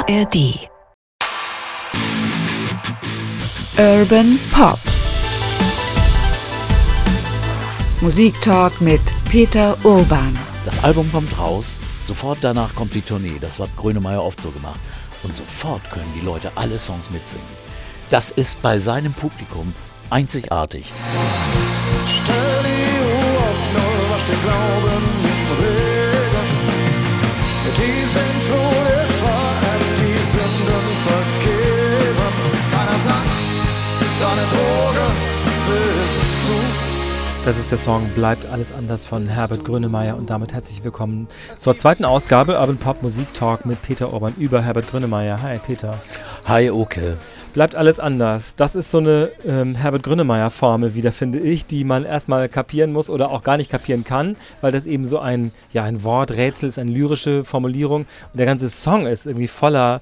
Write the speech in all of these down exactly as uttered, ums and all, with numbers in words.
R D. Urban Pop. Musiktalk mit Peter Urban. Das Album kommt raus, sofort danach kommt die Tournee. Das hat Grönemeyer oft so gemacht. Und sofort können die Leute alle Songs mitsingen. Das ist bei seinem Publikum einzigartig. Stell die Uhr auf Null, wasch den Glauben im Regen. Die Sintflut ist verebbt, die Sünden vergeben. Kein Ersatz, deine Droge bist du. Das ist der Song Bleibt alles anders von Herbert Grönemeyer und damit herzlich willkommen zur zweiten Ausgabe Urban Pop Musik Talk mit Peter Urban über Herbert Grönemeyer. Hi Peter. Hi Oke. Bleibt alles anders. Das ist so eine ähm, Herbert Grönemeyer-Formel wieder, finde ich, die man erstmal kapieren muss oder auch gar nicht kapieren kann, weil das eben so ein, ja, ein Worträtsel ist, eine lyrische Formulierung und der ganze Song ist irgendwie voller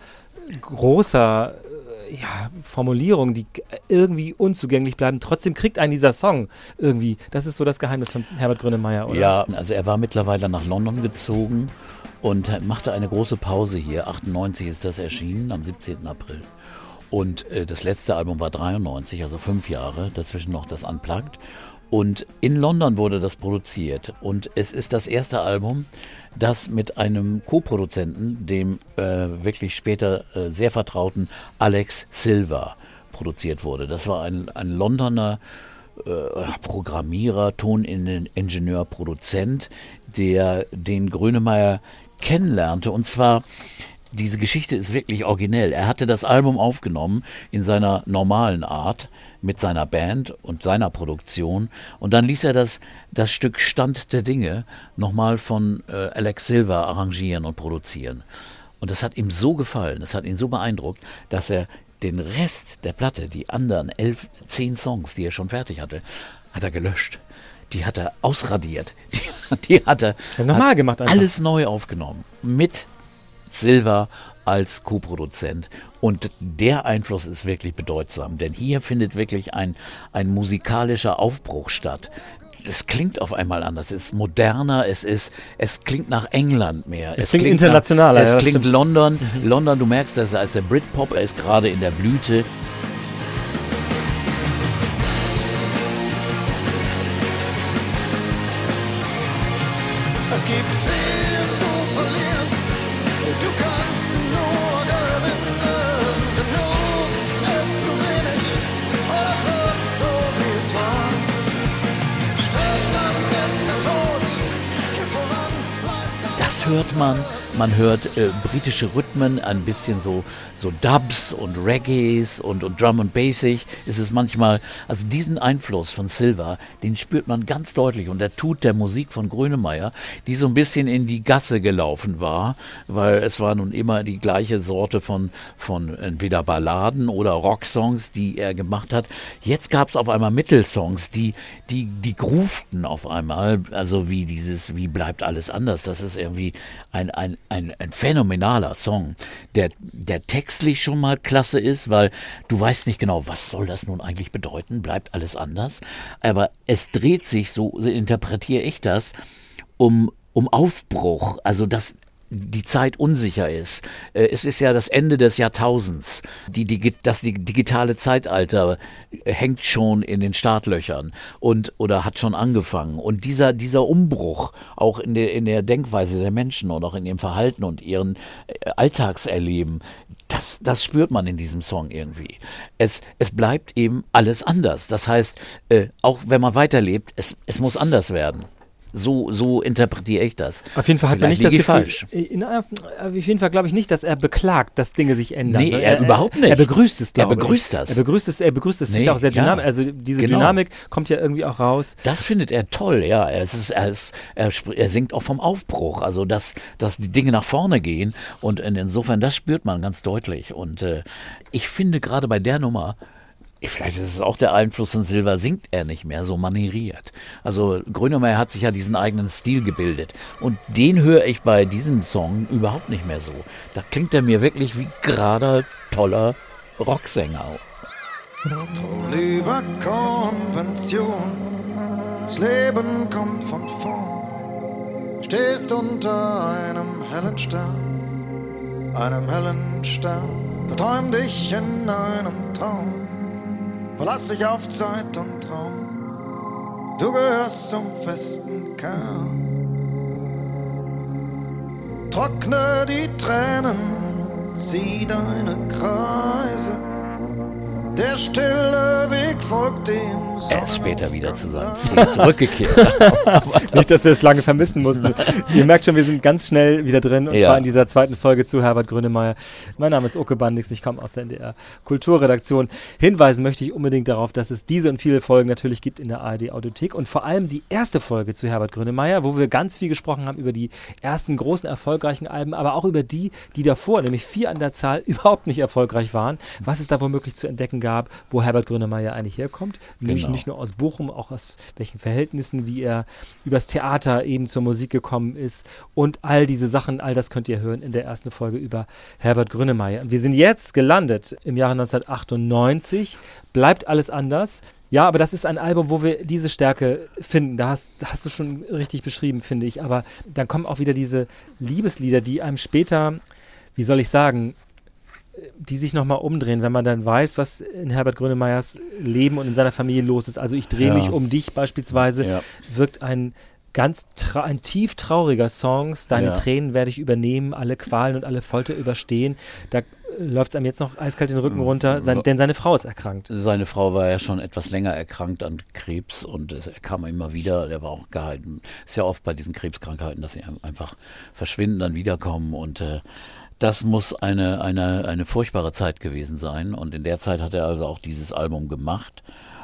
großer ja, Formulierungen, die irgendwie unzugänglich bleiben. Trotzdem kriegt einen dieser Song irgendwie. Das ist so das Geheimnis von Herbert Grönemeyer, oder? Ja, also er war mittlerweile nach London gezogen und machte eine große Pause hier. achtundneunzig ist das erschienen, am siebzehnten April. Und äh, das letzte Album war dreiundneunzig, also fünf Jahre, dazwischen noch das Unplugged. Und in London wurde das produziert. Und es ist das erste Album, das mit einem Co-Produzenten, dem äh, wirklich später äh, sehr vertrauten Alex Silva, produziert wurde. Das war ein, ein Londoner äh, Programmierer, Toningenieur, Produzent, der den Grönemeyer kennenlernte. Und zwar, diese Geschichte ist wirklich originell. Er hatte das Album aufgenommen in seiner normalen Art mit seiner Band und seiner Produktion und dann ließ er das, das Stück Stand der Dinge nochmal von äh, Alex Silva arrangieren und produzieren. Und das hat ihm so gefallen, das hat ihn so beeindruckt, dass er den Rest der Platte, die anderen elf, zehn Songs, die er schon fertig hatte, hat er gelöscht. Die hat er ausradiert. Die, die hat er ja, normal hat gemacht einfach. Alles neu aufgenommen. Mit Silva als Co-Produzent. Und der Einfluss ist wirklich bedeutsam, denn hier findet wirklich ein, ein musikalischer Aufbruch statt. Es klingt auf einmal anders, es ist moderner, es ist, es klingt nach England mehr. Es, es klingt klingt internationaler. Nach, es ja, klingt stimmt. London. Mhm. London, du merkst, dass er als der Britpop, er ist gerade in der Blüte. Es gibt viel zu verlieren, du kannst nur gewinnen. Genug ist zu wenig, alles wird so wie es war. Stillstand ist der Tod, geh voran, bleib da. Das hört man. Man hört äh, britische Rhythmen, ein bisschen so, so Dubs und Reggaes und, und Drum and Bassig ist es manchmal. Also diesen Einfluss von Silva, den spürt man ganz deutlich und der tut der Musik von Grönemeyer, die so ein bisschen in die Gasse gelaufen war, weil es war nun immer die gleiche Sorte von, von entweder Balladen oder Rocksongs, die er gemacht hat. Jetzt gab es auf einmal Mittelsongs, die, die, die groovten auf einmal, also wie dieses, wie bleibt alles anders, das ist irgendwie ein, ein Ein, ein phänomenaler Song, der, der textlich schon mal klasse ist, weil du weißt nicht genau, was soll das nun eigentlich bedeuten, bleibt alles anders, aber es dreht sich, so interpretiere ich das, um, um Aufbruch, also das die Zeit unsicher ist. Es ist ja das Ende des Jahrtausends. Die, die, das digitale Zeitalter hängt schon in den Startlöchern und oder hat schon angefangen. Und dieser, dieser Umbruch auch in der, in der Denkweise der Menschen und auch in ihrem Verhalten und ihren Alltagserleben, das, das spürt man in diesem Song irgendwie. Es, es bleibt eben alles anders. Das heißt, äh, auch wenn man weiterlebt, es, es muss anders werden. So, so interpretiere ich das. Auf jeden Fall hat man Vielleicht nicht das liege ich Gefühl, falsch. in, auf jeden Fall glaube ich nicht, dass er beklagt, dass Dinge sich ändern. Nee, er, er überhaupt nicht. Er begrüßt es, glaube Er begrüßt ich. das. Er begrüßt es, er begrüßt es. Das Nee, ist ja auch sehr ja. dynamisch. Also diese Genau. Dynamik kommt ja irgendwie auch raus. Das findet er toll, ja. Es ist, er, ist, er, sp- er singt auch vom Aufbruch, also dass, dass die Dinge nach vorne gehen. Und in, insofern, das spürt man ganz deutlich. Und äh, ich finde gerade bei der Nummer, vielleicht ist es auch der Einfluss von Silva, singt er nicht mehr so manieriert. Also Grönemeyer hat sich ja diesen eigenen Stil gebildet. Und den höre ich bei diesem Song überhaupt nicht mehr so. Da klingt er mir wirklich wie gerader, toller Rocksänger. Lieber Konvention, das Leben kommt von vorn. Stehst unter einem hellen Stern, einem hellen Stern. Verträum dich in einem Traum, verlass dich auf Zeit und Raum. Du gehörst zum festen Kern. Trockne die Tränen, zieh deine Kreise. Der stille Weg folgt dem Sonnenaufgang. Er ist später wieder zu seinem Stil zurückgekehrt. Nicht, dass wir es lange vermissen mussten. Ihr merkt schon, wir sind ganz schnell wieder drin, und Ja. zwar in dieser zweiten Folge zu Herbert Grönemeyer. Mein Name ist Uke Bandix, ich komme aus der N D R Kulturredaktion. Hinweisen möchte ich unbedingt darauf, dass es diese und viele Folgen natürlich gibt in der A R D Audiothek und vor allem die erste Folge zu Herbert Grönemeyer, wo wir ganz viel gesprochen haben über die ersten großen erfolgreichen Alben, aber auch über die, die davor, nämlich vier an der Zahl, überhaupt nicht erfolgreich waren. Was es da womöglich zu entdecken gab, wo Herbert Grönemeyer eigentlich herkommt. Nämlich Genau. nicht nur aus Bochum, auch aus welchen Verhältnissen, wie er übers Theater eben zur Musik gekommen ist und all diese Sachen, all das könnt ihr hören in der ersten Folge über Herbert Grönemeyer. Und wir sind jetzt gelandet im Jahre neunzehnhundertachtundneunzig. Bleibt alles anders. Ja, aber das ist ein Album, wo wir diese Stärke finden. Da hast, da hast du schon richtig beschrieben, finde ich. Aber dann kommen auch wieder diese Liebeslieder, die einem später, wie soll ich sagen, die sich nochmal umdrehen, wenn man dann weiß, was in Herbert Grönemeyers Leben und in seiner Familie los ist. Also ich drehe Ja. mich um dich beispielsweise, Ja. wirkt ein ganz tra- ein tief trauriger Song. Deine Ja. Tränen werde ich übernehmen, alle Qualen und alle Folter überstehen. Da läuft es einem jetzt noch eiskalt den Rücken runter, sein, denn seine Frau ist erkrankt. Seine Frau war ja schon etwas länger erkrankt an Krebs und es, er kam immer wieder, der war auch gehalten. Ist ja oft bei diesen Krebskrankheiten, dass sie einfach verschwinden, dann wiederkommen und äh, das muss eine, eine, eine furchtbare Zeit gewesen sein und in der Zeit hat er also auch dieses Album gemacht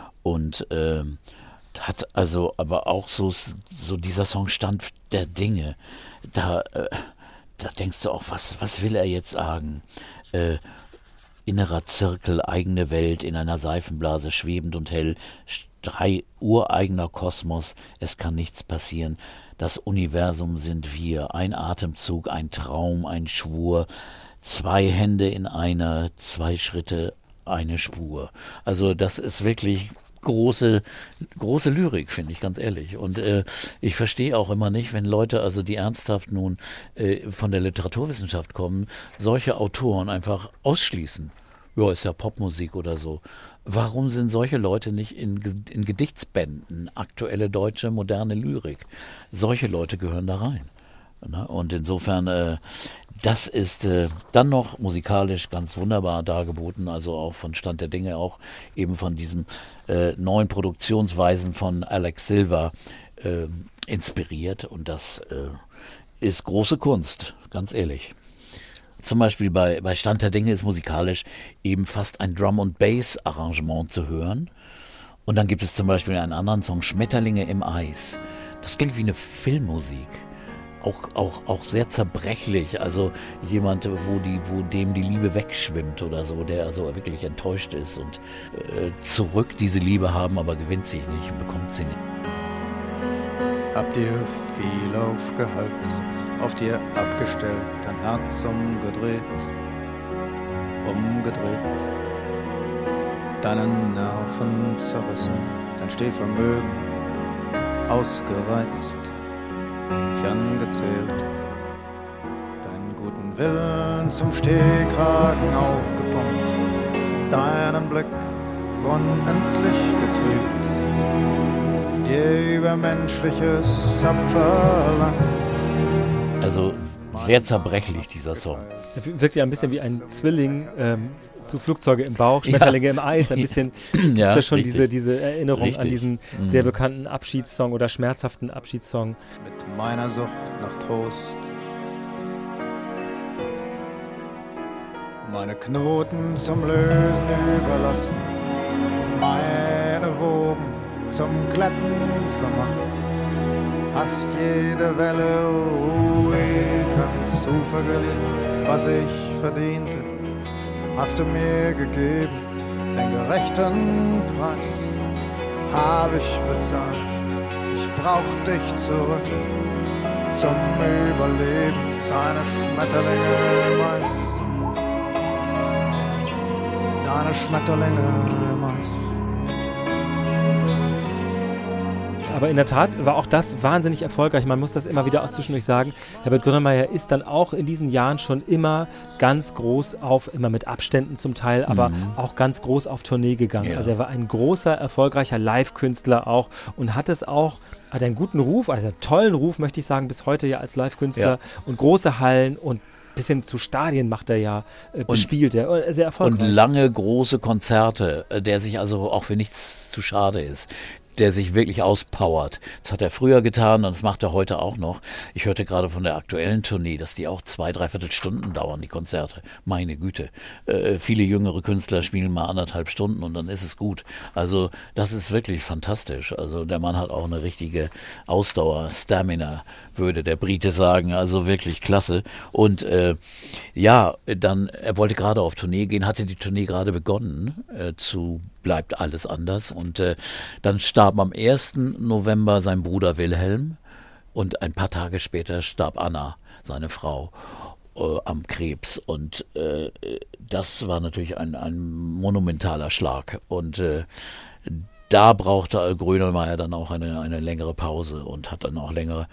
und äh, hat also aber auch so, so dieser Song Stand der Dinge, da, äh, da denkst du auch, was, was will er jetzt sagen? Äh, innerer Zirkel, eigene Welt, in einer Seifenblase, schwebend und hell, drei ureigener Kosmos, es kann nichts passieren. Das Universum sind wir, ein Atemzug, ein Traum, ein Schwur, zwei Hände in einer, zwei Schritte, eine Spur. Also das ist wirklich große, große Lyrik, finde ich, ganz ehrlich. Und äh, ich verstehe auch immer nicht, wenn Leute, also die ernsthaft nun äh, von der Literaturwissenschaft kommen, solche Autoren einfach ausschließen. Ja, ist ja Popmusik oder so. Warum sind solche Leute nicht in, in Gedichtsbänden, aktuelle deutsche, moderne Lyrik? Solche Leute gehören da rein. Ne? Und insofern, äh, das ist äh, dann noch musikalisch ganz wunderbar dargeboten, also auch von Stand der Dinge, auch eben von diesen äh, neuen Produktionsweisen von Alex Silva äh, inspiriert. Und das äh, ist große Kunst, ganz ehrlich. Zum Beispiel bei, bei Stand der Dinge ist musikalisch eben fast ein Drum-and-Bass-Arrangement zu hören. Und dann gibt es zum Beispiel einen anderen Song, Schmetterlinge im Eis. Das klingt wie eine Filmmusik. Auch, auch, auch sehr zerbrechlich. Also jemand, wo, die, wo dem die Liebe wegschwimmt oder so, der also wirklich enttäuscht ist und äh, zurück diese Liebe haben, aber gewinnt sich nicht und bekommt sie nicht. Habt ihr viel aufgehalst, auf dir abgestellt, dein Herz umgedreht, umgedreht, deinen Nerven zerrissen, dein Stehvermögen ausgereizt, dich angezählt, deinen guten Willen zum Stehkragen aufgepumpt, deinen Blick unendlich getrübt, dir Übermenschliches abverlangt. Also sehr zerbrechlich, dieser Song. Er wirkt ja ein bisschen wie ein Zwilling ähm, zu Flugzeuge im Bauch, Schmetterlinge ja. im Eis. Ein bisschen ja, ist ja schon richtig. diese, diese Erinnerung Richtig. an diesen mhm. sehr bekannten Abschiedssong oder schmerzhaften Abschiedssong. Mit meiner Sucht nach Trost, meine Knoten zum Lösen überlassen, meine Wogen zum Glätten vermacht, hast jede Welle ruhig ans Ufer gelegt, was ich verdiente, hast du mir gegeben, den gerechten Preis hab ich bezahlt, ich brauch dich zurück zum Überleben, deine Schmetterlinge im Eis, deine Schmetterlinge im Eis. Aber in der Tat war auch das wahnsinnig erfolgreich. Man muss das immer wieder auch zwischendurch sagen. Herbert Grönemeyer ist dann auch in diesen Jahren schon immer ganz groß auf, immer mit Abständen zum Teil, aber mhm. auch ganz groß auf Tournee gegangen. Ja. Also er war ein großer, erfolgreicher Live-Künstler auch und hat es auch, hat einen guten Ruf, also einen tollen Ruf, möchte ich sagen, bis heute ja als Live-Künstler ja. und große Hallen und bis hin zu Stadien macht er ja, äh, bespielt er, sehr erfolgreich. Und lange, große Konzerte, der sich also auch für nichts zu schade ist, der sich wirklich auspowert. Das hat er früher getan und das macht er heute auch noch. Ich hörte gerade von der aktuellen Tournee, dass die auch zwei, dreiviertel Stunden dauern, die Konzerte. Meine Güte. Äh, viele jüngere Künstler spielen mal anderthalb Stunden und dann ist es gut. Also das ist wirklich fantastisch. Also der Mann hat auch eine richtige Ausdauer, Stamina, würde der Brite sagen. Also wirklich klasse. Und äh, ja, dann, er wollte gerade auf Tournee gehen, hatte die Tournee gerade begonnen äh, zu Bleibt alles anders. Und äh, dann starb am ersten November sein Bruder Wilhelm und ein paar Tage später starb Anna, seine Frau, äh, am Krebs. Und äh, das war natürlich ein, ein monumentaler Schlag. Und äh, da brauchte Grönemeyer dann auch eine, eine längere Pause und hat dann auch längere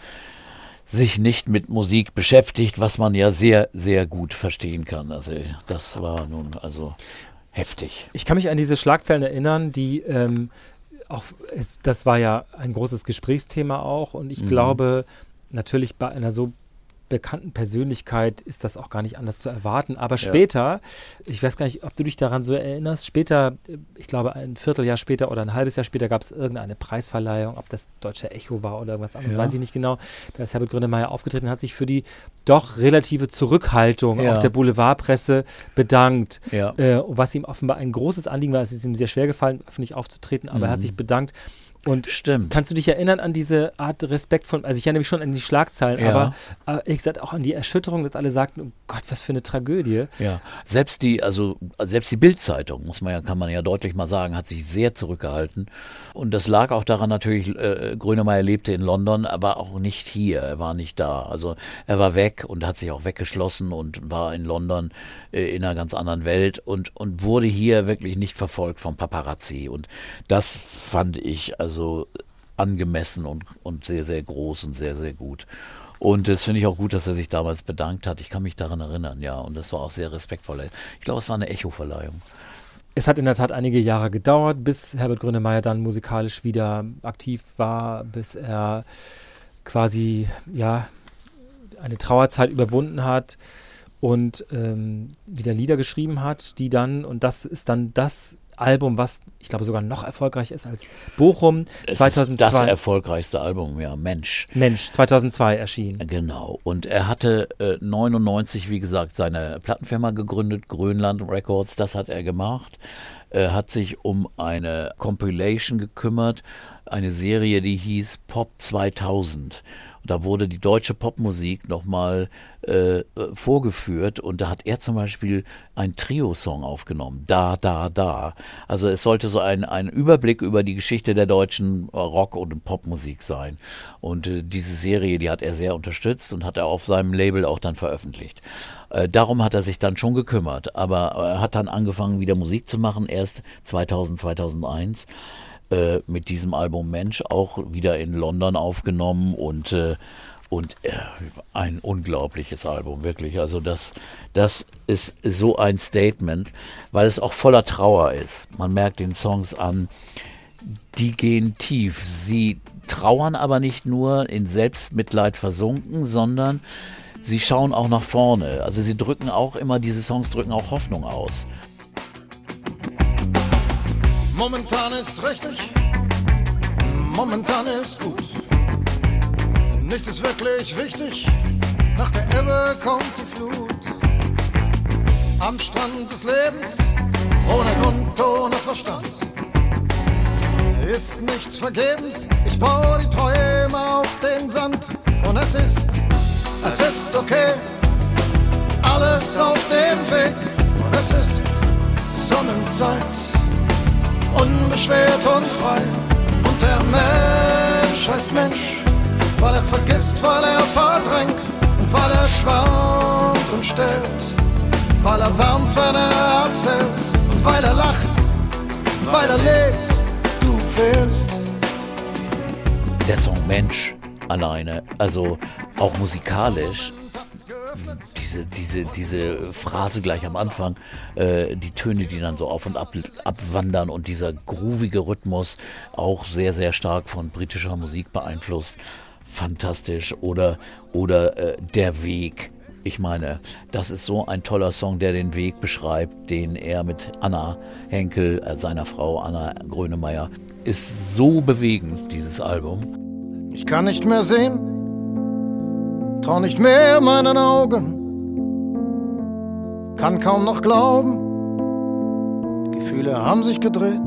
sich nicht mit Musik beschäftigt, was man ja sehr, sehr gut verstehen kann. Also das war nun also heftig. Ich kann mich an diese Schlagzeilen erinnern, die ähm, auch, es, das war ja ein großes Gesprächsthema auch und ich mhm. glaube, natürlich bei einer so bekannten Persönlichkeit ist das auch gar nicht anders zu erwarten. Aber später, ja. ich weiß gar nicht, ob du dich daran so erinnerst, später, ich glaube ein Vierteljahr später oder ein halbes Jahr später gab es irgendeine Preisverleihung, ob das Deutsche Echo war oder irgendwas anderes, ja. weiß ich nicht genau. Da ist Herbert Grönemeyer aufgetreten, hat sich für die doch relative Zurückhaltung ja. auch der Boulevardpresse bedankt. Ja. Äh, was ihm offenbar ein großes Anliegen war. Es ist ihm sehr schwer gefallen, öffentlich aufzutreten, aber mhm. er hat sich bedankt. Und Stimmt. Kannst du dich erinnern an diese Art Respekt von, also ich erinnere mich schon an die Schlagzeilen, ja. aber, aber ehrlich gesagt auch an die Erschütterung, dass alle sagten, oh Gott, was für eine Tragödie. Ja, selbst die, also selbst die Bild-Zeitung, muss man ja, kann man ja deutlich mal sagen, hat sich sehr zurückgehalten. Und das lag auch daran natürlich, äh, Grönemeyer lebte in London, aber auch nicht hier, er war nicht da. Also er war weg und hat sich auch weggeschlossen und war in London äh, in einer ganz anderen Welt und, und wurde hier wirklich nicht verfolgt vom Paparazzi. Und das fand ich also so angemessen und, und sehr, sehr groß und sehr, sehr gut. Und das finde ich auch gut, dass er sich damals bedankt hat. Ich kann mich daran erinnern, ja. Und das war auch sehr respektvoll. Ich glaube, es war eine Echo-Verleihung. Es hat in der Tat einige Jahre gedauert, bis Herbert Grönemeyer dann musikalisch wieder aktiv war, bis er quasi, ja, eine Trauerzeit überwunden hat und ähm, wieder Lieder geschrieben hat, die dann, und das ist dann das Album, was ich glaube sogar noch erfolgreicher ist als Bochum. Es zweitausendzwei. Ist das erfolgreichste Album, ja, Mensch. Mensch, zweitausendzwei erschienen. Genau. Und er hatte äh, neunundneunzig, wie gesagt, seine Plattenfirma gegründet, Grönland Records, das hat er gemacht. Er hat sich um eine Compilation gekümmert, eine Serie, die hieß Pop zweitausend. Und da wurde die deutsche Popmusik nochmal äh, vorgeführt und da hat er zum Beispiel einen Trio-Song aufgenommen, Da, Da, Da. Also es sollte so ein, ein Überblick über die Geschichte der deutschen Rock- und Popmusik sein. Und äh, diese Serie, die hat er sehr unterstützt und hat er auf seinem Label auch dann veröffentlicht. Äh, darum hat er sich dann schon gekümmert, aber er hat dann angefangen, wieder Musik zu machen, erst zweitausend, zweitausendeins. Äh, mit diesem Album Mensch auch wieder in London aufgenommen und, äh, und äh, ein unglaubliches Album, wirklich. Also das, das ist so ein Statement, weil es auch voller Trauer ist. Man merkt den Songs an, die gehen tief. Sie trauern aber nicht nur in Selbstmitleid versunken, sondern sie schauen auch nach vorne. Also sie drücken auch immer, diese Songs drücken auch Hoffnung aus. Momentan ist richtig, momentan ist gut. Nichts ist wirklich wichtig, nach der Ebbe kommt die Flut. Am Strand des Lebens, ohne Grund, ohne Verstand, ist nichts vergebens, ich baue die Träume auf den Sand. Und es ist, es ist okay, alles auf dem Weg. Und es ist Sonnenzeit, unbeschwert und frei. Und der Mensch heißt Mensch, weil er vergisst, weil er verdrängt und weil er schwant und stellt, weil er wärmt, wenn er erzählt und weil er lacht, weil er lebt. Du fehlst, der Song Mensch alleine, also auch musikalisch, diese, diese, diese Phrase gleich am Anfang, äh, die Töne, die dann so auf und ab abwandern und dieser groovige Rhythmus, auch sehr, sehr stark von britischer Musik beeinflusst. Fantastisch. Oder, oder äh, Der Weg. Ich meine, das ist so ein toller Song, der den Weg beschreibt, den er mit Anna Henkel, äh, seiner Frau Anna Grönemeyer, ist so bewegend, dieses Album. Ich kann nicht mehr sehen, trau nicht mehr meinen Augen, kann kaum noch glauben, die Gefühle haben sich gedreht.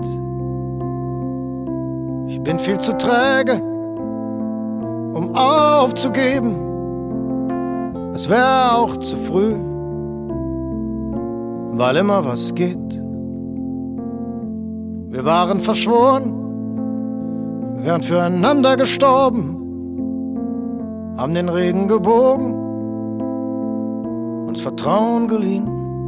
Ich bin viel zu träge, um aufzugeben, es wäre auch zu früh, weil immer was geht. Wir waren verschworen, wären füreinander gestorben, haben den Regen gebogen, uns Vertrauen geliehen.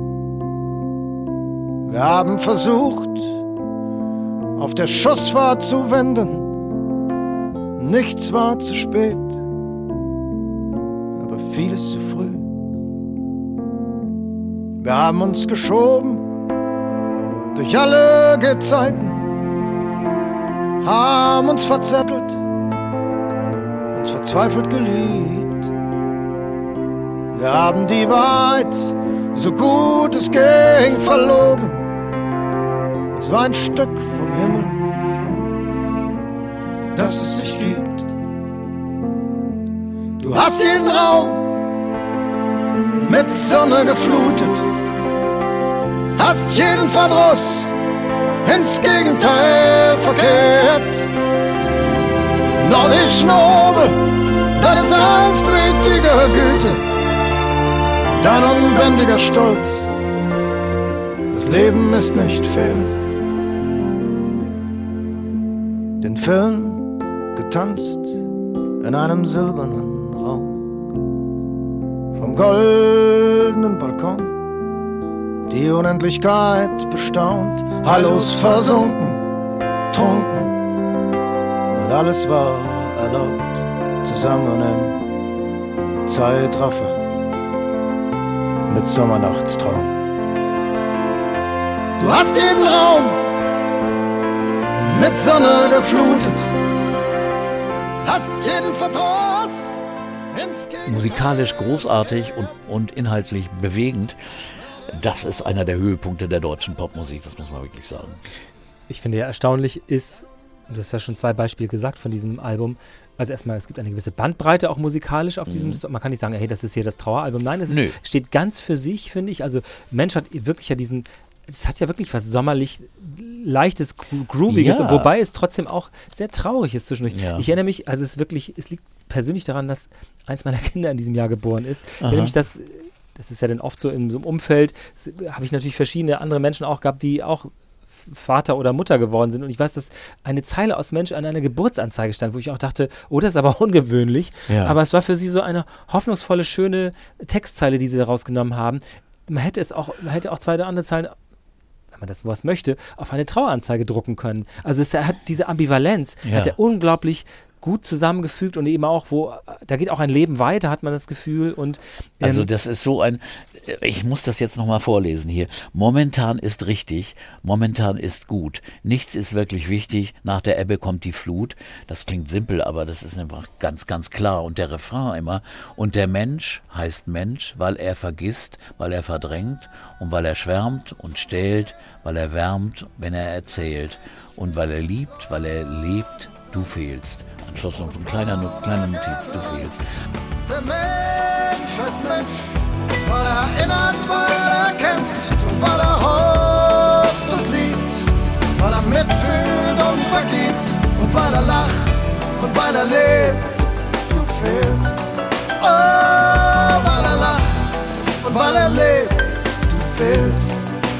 Wir haben versucht, auf der Schussfahrt zu wenden, nichts war zu spät, aber vieles zu früh. Wir haben uns geschoben durch alle Gezeiten, haben uns verzettelt, uns verzweifelt geliebt. Wir haben die Wahrheit, so gut es ging, verlogen. Es war ein Stück vom Himmel, dass es dich gibt. Du hast jeden Raum mit Sonne geflutet, hast jeden Verdruss ins Gegenteil verkehrt. Nordisch nobel, deine sanftmütige Güte, dein unbändiger Stolz. Das Leben ist nicht fair. Den Film getanzt in einem silbernen Raum, vom goldenen Balkon die Unendlichkeit bestaunt, Hallos versunken, trunken, und alles war erlaubt, zusammen im Zeitraffer mit Sommernachtstraum. Du hast jeden Raum mit Sonne geflutet, hast jeden Verdruss ins Gegenteil. Musikalisch großartig und, und inhaltlich bewegend. Das ist einer der Höhepunkte der deutschen Popmusik, das muss man wirklich sagen. Ich finde ja erstaunlich ist, du hast ja schon zwei Beispiele gesagt von diesem Album, also erstmal, es gibt eine gewisse Bandbreite auch musikalisch auf diesem, mhm. man kann nicht sagen, hey, das ist hier das Traueralbum, nein, es ist, steht ganz für sich, finde ich, also Mensch hat wirklich ja diesen, es hat ja wirklich was sommerlich, leichtes, grooviges, Ja. wobei es trotzdem auch sehr traurig ist zwischendurch. Ja. Ich erinnere mich, also es ist wirklich, es liegt persönlich daran, dass eins meiner Kinder in diesem Jahr geboren ist. Ich Aha. erinnere mich, dass das ist ja dann oft so in so einem Umfeld, habe ich natürlich verschiedene andere Menschen auch gehabt, die auch Vater oder Mutter geworden sind. Und ich weiß, dass eine Zeile aus Mensch an einer Geburtsanzeige stand, wo ich auch dachte, oh, das ist aber ungewöhnlich. Ja. Aber es war für sie so eine hoffnungsvolle, schöne Textzeile, die sie da rausgenommen haben. Man hätte es auch, man hätte auch zwei oder andere Zeilen, wenn man das sowas möchte, auf eine Traueranzeige drucken können. Also es hat diese Ambivalenz, Ja. hat er unglaublich gut zusammengefügt und eben auch, wo, da geht auch ein Leben weiter, hat man das Gefühl. Und ähm, Also das ist so ein, ich muss das jetzt nochmal vorlesen hier. Momentan ist richtig, momentan ist gut. Nichts ist wirklich wichtig, nach der Ebbe kommt die Flut. Das klingt simpel, aber das ist einfach ganz, ganz klar. Und der Refrain immer, und der Mensch heißt Mensch, weil er vergisst, weil er verdrängt und weil er schwärmt und stählt, weil er wärmt, wenn er erzählt. Und weil er liebt, weil er lebt, du fehlst. Am Schluss noch ein kleiner, kleine Notiz, du fehlst. Der Mensch heißt Mensch, weil er erinnert, weil er kämpft und weil er hofft und liebt, weil er mitfühlt und vergibt und weil er lacht und weil er lebt, du fehlst. Oh, weil er lacht und weil er lebt, du fehlst.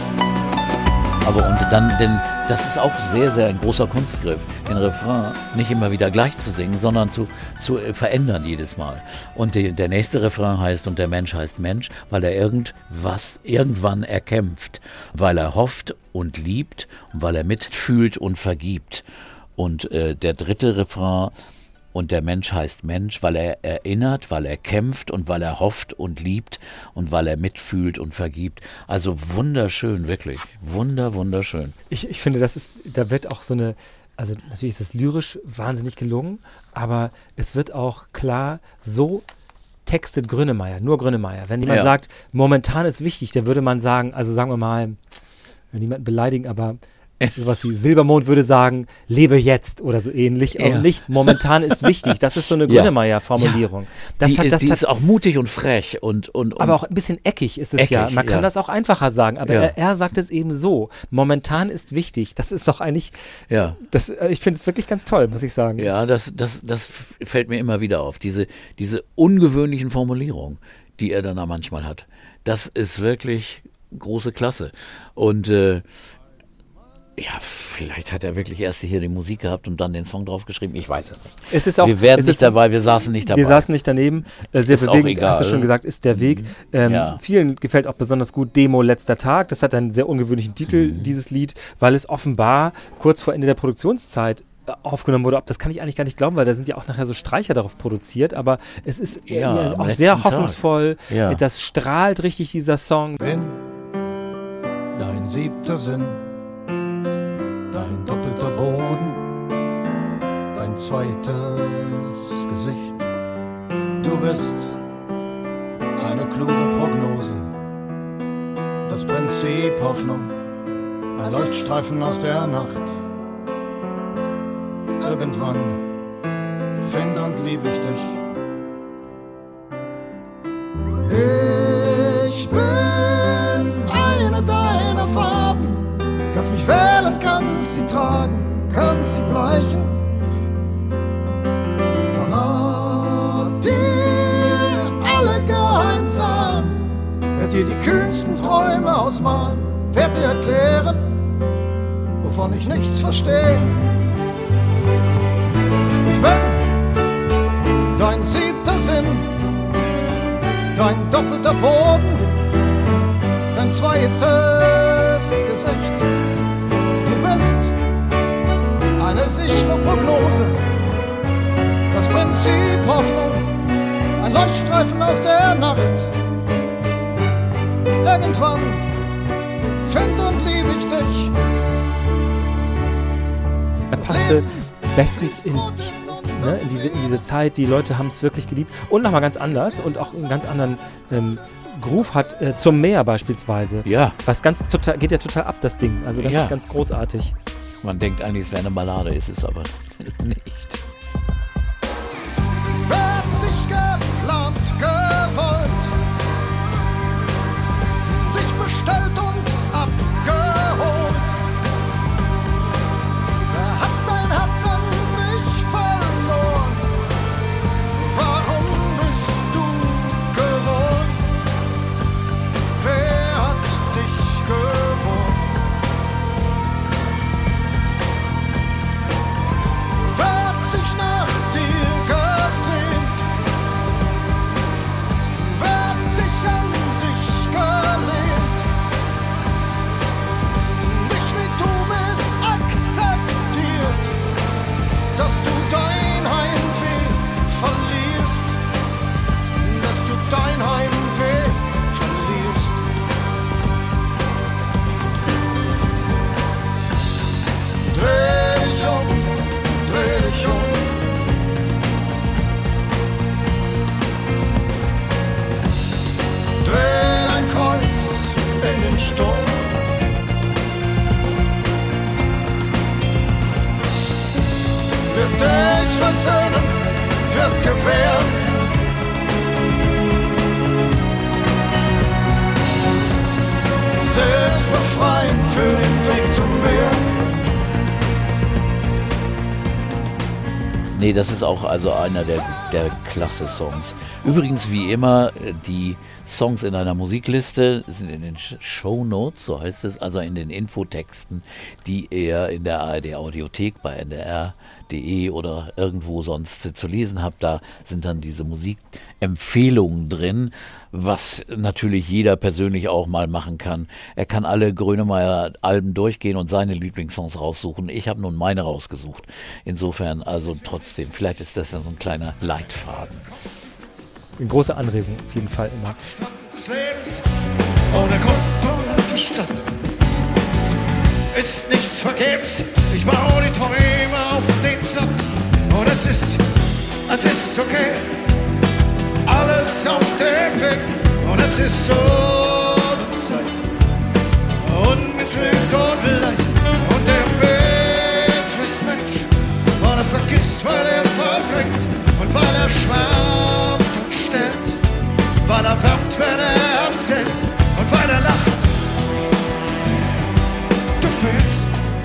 Aber und dann, denn das ist auch sehr, sehr ein großer Kunstgriff, den Refrain nicht immer wieder gleich zu singen, sondern zu, zu äh, verändern jedes Mal. Und die, der nächste Refrain heißt, und der Mensch heißt Mensch, weil er irgendwas irgendwann erkämpft, weil er hofft und liebt und weil er mitfühlt und vergibt. Und äh, der dritte Refrain Und der Mensch heißt Mensch, weil er erinnert, weil er kämpft und weil er hofft und liebt und weil er mitfühlt und vergibt. Also wunderschön, wirklich. Wunder, wunderschön. Ich, ich finde, das ist, da wird auch so eine, also natürlich ist es lyrisch wahnsinnig gelungen, aber es wird auch klar so textet Grönemeyer, nur Grönemeyer. Wenn jemand Ja. sagt, momentan ist wichtig, dann würde man sagen, also sagen wir mal, will niemanden beleidigen, aber sowas wie Silbermond würde sagen, lebe jetzt oder so ähnlich. Ja. Und nicht, momentan ist wichtig. Das ist so eine Ja. Grönemeyer-Formulierung. Das die hat, das die hat, ist auch mutig und frech und, und, und aber auch ein bisschen eckig ist es Eckig, ja. Man kann ja. das auch einfacher sagen, aber Ja. er, er sagt es eben so. Momentan ist wichtig. Das ist doch eigentlich, ja. das, äh, ich finde es wirklich ganz toll, muss ich sagen. Ja, das, das, das fällt mir immer wieder auf. Diese, diese ungewöhnlichen Formulierungen, die er dann da manchmal hat. Das ist wirklich große Klasse. Und äh, ja, vielleicht hat er wirklich erst hier die Musik gehabt und dann den Song draufgeschrieben. Ich weiß es nicht. Es ist auch, wir werden es nicht ist, dabei, wir saßen nicht dabei. Wir saßen nicht daneben. Äh, sehr Ist auch bewegend, egal. hast du schon gesagt, ist der Weg. Ähm, Ja. Vielen gefällt auch besonders gut Demo Letzter Tag. Das hat einen sehr ungewöhnlichen Titel, Mhm. dieses Lied, weil es offenbar kurz vor Ende der Produktionszeit äh, aufgenommen wurde. Das kann ich eigentlich gar nicht glauben, weil da sind ja auch nachher so Streicher darauf produziert, aber es ist äh, Ja, äh, am auch letzten sehr Tag. hoffnungsvoll. Ja. Äh, Das strahlt richtig, dieser Song. Bin dein siebter Sinn, dein doppelter Boden, dein zweites Gesicht. Du bist eine kluge Prognose, das Prinzip Hoffnung, ein Leuchtstreifen aus der Nacht. Irgendwann find und lieb ich dich. Ich bin eine deiner Farben, kannst mich wählen, kannst sie tragen, kannst sie bleichen. Verrat dir alle Geheimzahlen, werd dir die kühnsten Träume ausmalen, werd dir erklären, wovon ich nichts verstehe. Ich bin dein siebter Sinn, dein doppelter Boden, dein zweites Gesicht. Du bist eine sichere Prognose, das Prinzip Hoffnung, ein Leuchtstreifen aus der Nacht. Irgendwann find und lieb ich dich. Er passte bestens in, ne, in, diese, in diese Zeit. Die Leute haben es wirklich geliebt. Und nochmal ganz anders und auch einen ganz anderen ähm, Groove hat äh, zum Meer beispielsweise. Ja. Was ganz total, geht ja total ab, das Ding. Also ganz, Ja. ganz großartig. Man denkt eigentlich, es wäre eine Ballade, ist es aber nicht. Fertig geplant, gewollt, dich bestellt und abgeholt. Wer hat sein Herz an dich verloren? Warum bist du geworden? Wer hat dich geboren? Wer hat sich nach dir gesehnt? Wer hat dich an sich gelehnt? Nicht wie du bist akzeptiert, dass du dein Heimweh verlierst, dass du dein Heimweh verlierst. Dreh dich um, dreh dich um. Dreh dein Kreuz in den Sturm. Wirst dich versöhnen, wirst gewähren. Selbst befreien für den Weg zum Meer. Nee, das ist auch also einer der, der Klasse-Songs. Übrigens, wie immer, äh, die Songs in einer Musikliste sind in den Sh- Shownotes, so heißt es, also in den Infotexten, die ihr in der A R D Audiothek bei N D R punkt de oder irgendwo sonst zu lesen habt. Da sind dann diese Musikempfehlungen drin, was natürlich jeder persönlich auch mal machen kann. Er kann alle Grönemeyer-Alben durchgehen und seine Lieblingssongs raussuchen. Ich habe nun meine rausgesucht. Insofern also trotzdem, vielleicht ist das ja so ein kleiner Leitfaden. Eine große Anregung auf jeden Fall immer. Des Lebens ohne Grund und Verstand ist nichts vergebens. Ich baue die Träume auf den Sand und es ist, es ist okay. Alles auf dem Weg und es ist so eine Zeit. Unmittelbar und leicht und der Mensch ist Mensch, weil er vergisst, weil er verdrängt und weil er schwärmt und stellt, weil er wärmt, wenn er erzählt und weil er lacht. Du fehlst.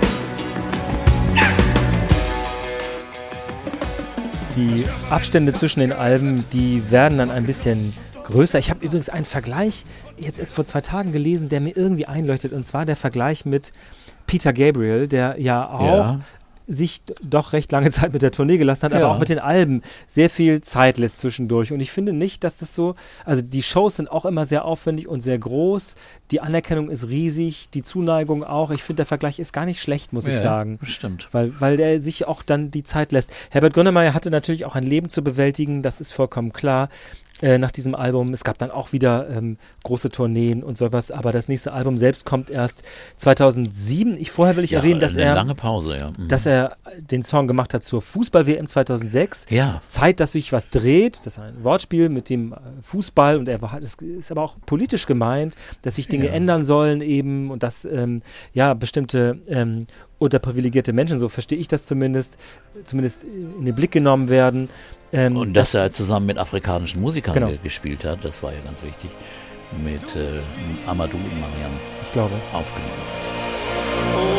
Die Abstände zwischen den Alben, die werden dann ein bisschen größer. Ich habe übrigens einen Vergleich jetzt erst vor zwei Tagen gelesen, der mir irgendwie einleuchtet, und zwar der Vergleich mit Peter Gabriel, der ja auch Ja. sich doch recht lange Zeit mit der Tournee gelassen hat, Ja. aber auch mit den Alben sehr viel Zeit lässt zwischendurch. Und ich finde nicht, dass das so, also die Shows sind auch immer sehr aufwendig und sehr groß, die Anerkennung ist riesig, die Zuneigung auch. Ich finde, der Vergleich ist gar nicht schlecht, muss ich Ja, sagen. stimmt. Weil, weil der sich auch dann die Zeit lässt. Herbert Grönemeyer hatte natürlich auch ein Leben zu bewältigen, das ist vollkommen klar. Äh, nach diesem Album. Es gab dann auch wieder ähm, große Tourneen und sowas, aber das nächste Album selbst kommt erst zweitausendsieben. Ich, vorher will ich Ja, erwähnen, dass eine er, lange Pause, ja. Mhm. dass er den Song gemacht hat zur Fußball-W M zweitausendsechs. Ja. Zeit, dass sich was dreht. Das ist ein Wortspiel mit dem äh, Fußball, und er war, das ist aber auch politisch gemeint, dass sich Dinge Ja. ändern sollen eben und dass ähm, ja bestimmte ähm, unterprivilegierte Menschen, so verstehe ich das zumindest, zumindest in den Blick genommen werden. Ähm, Und dass er zusammen mit afrikanischen Musikern Genau. ge- gespielt hat, das war ja ganz wichtig, mit äh, Amadou und Mariam ich glaube. aufgenommen hat.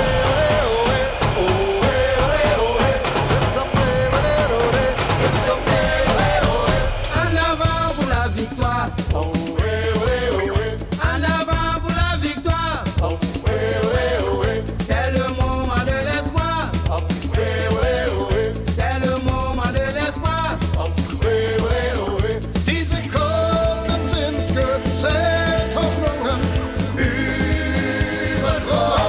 En avant pour la victoire. En avant pour la victoire. C'est le moment de l'espoir. C'est le moment de l'espoir. Die Sekunden sind gezählt, Hoffnungen übergroß.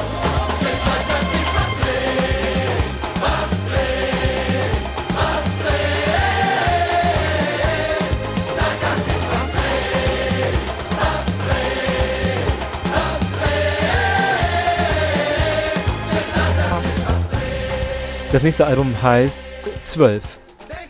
Das nächste Album heißt zwölf.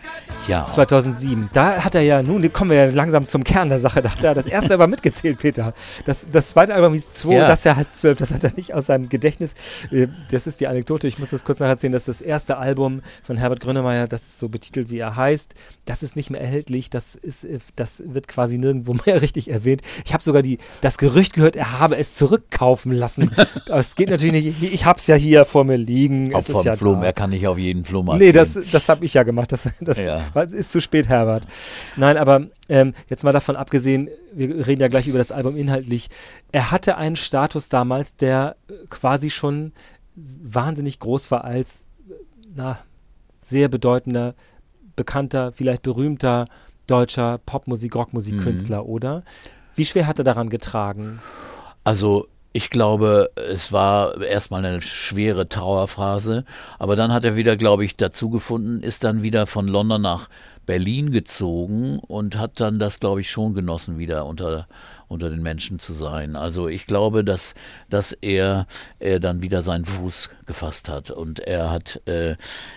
Ja, zweitausendsieben. Da hat er ja, nun kommen wir ja langsam zum Kern der Sache, da hat er das erste aber mitgezählt, Peter. Das, das zweite Album hieß zwei, Ja. das hier heißt zwölf, das hat er nicht aus seinem Gedächtnis. Äh, Das ist die Anekdote, ich muss das kurz nacherzählen, das ist das erste Album von Herbert Grönemeyer, das ist so betitelt, wie er heißt. Das ist nicht mehr erhältlich, das, ist, äh, das wird quasi nirgendwo mehr richtig erwähnt. Ich habe sogar die, das Gerücht gehört, er habe es zurückkaufen lassen. Das geht natürlich nicht, ich habe es ja hier vor mir liegen. auch es ist vom ja Flohmarkt, da. er kann nicht auf jeden Flohmarkt Nee, das, gehen. das habe ich ja gemacht. Das, das Ja. weil es ist zu spät, Herbert. Nein, aber ähm, jetzt mal davon abgesehen, wir reden ja gleich über das Album inhaltlich. Er hatte einen Status damals, der äh, quasi schon s- wahnsinnig groß war als äh, na, sehr bedeutender, bekannter, vielleicht berühmter deutscher Popmusik, Rockmusikkünstler, Mhm. oder? Wie schwer hat er daran getragen? Also ich glaube, es war erstmal eine schwere Trauerphase, aber dann hat er wieder, glaube ich, dazu gefunden, ist dann wieder von London nach Berlin gezogen und hat dann das, glaube ich, schon genossen, wieder unter, unter den Menschen zu sein. Also ich glaube, dass, dass er, er dann wieder seinen Fuß gefasst hat und er hat, äh,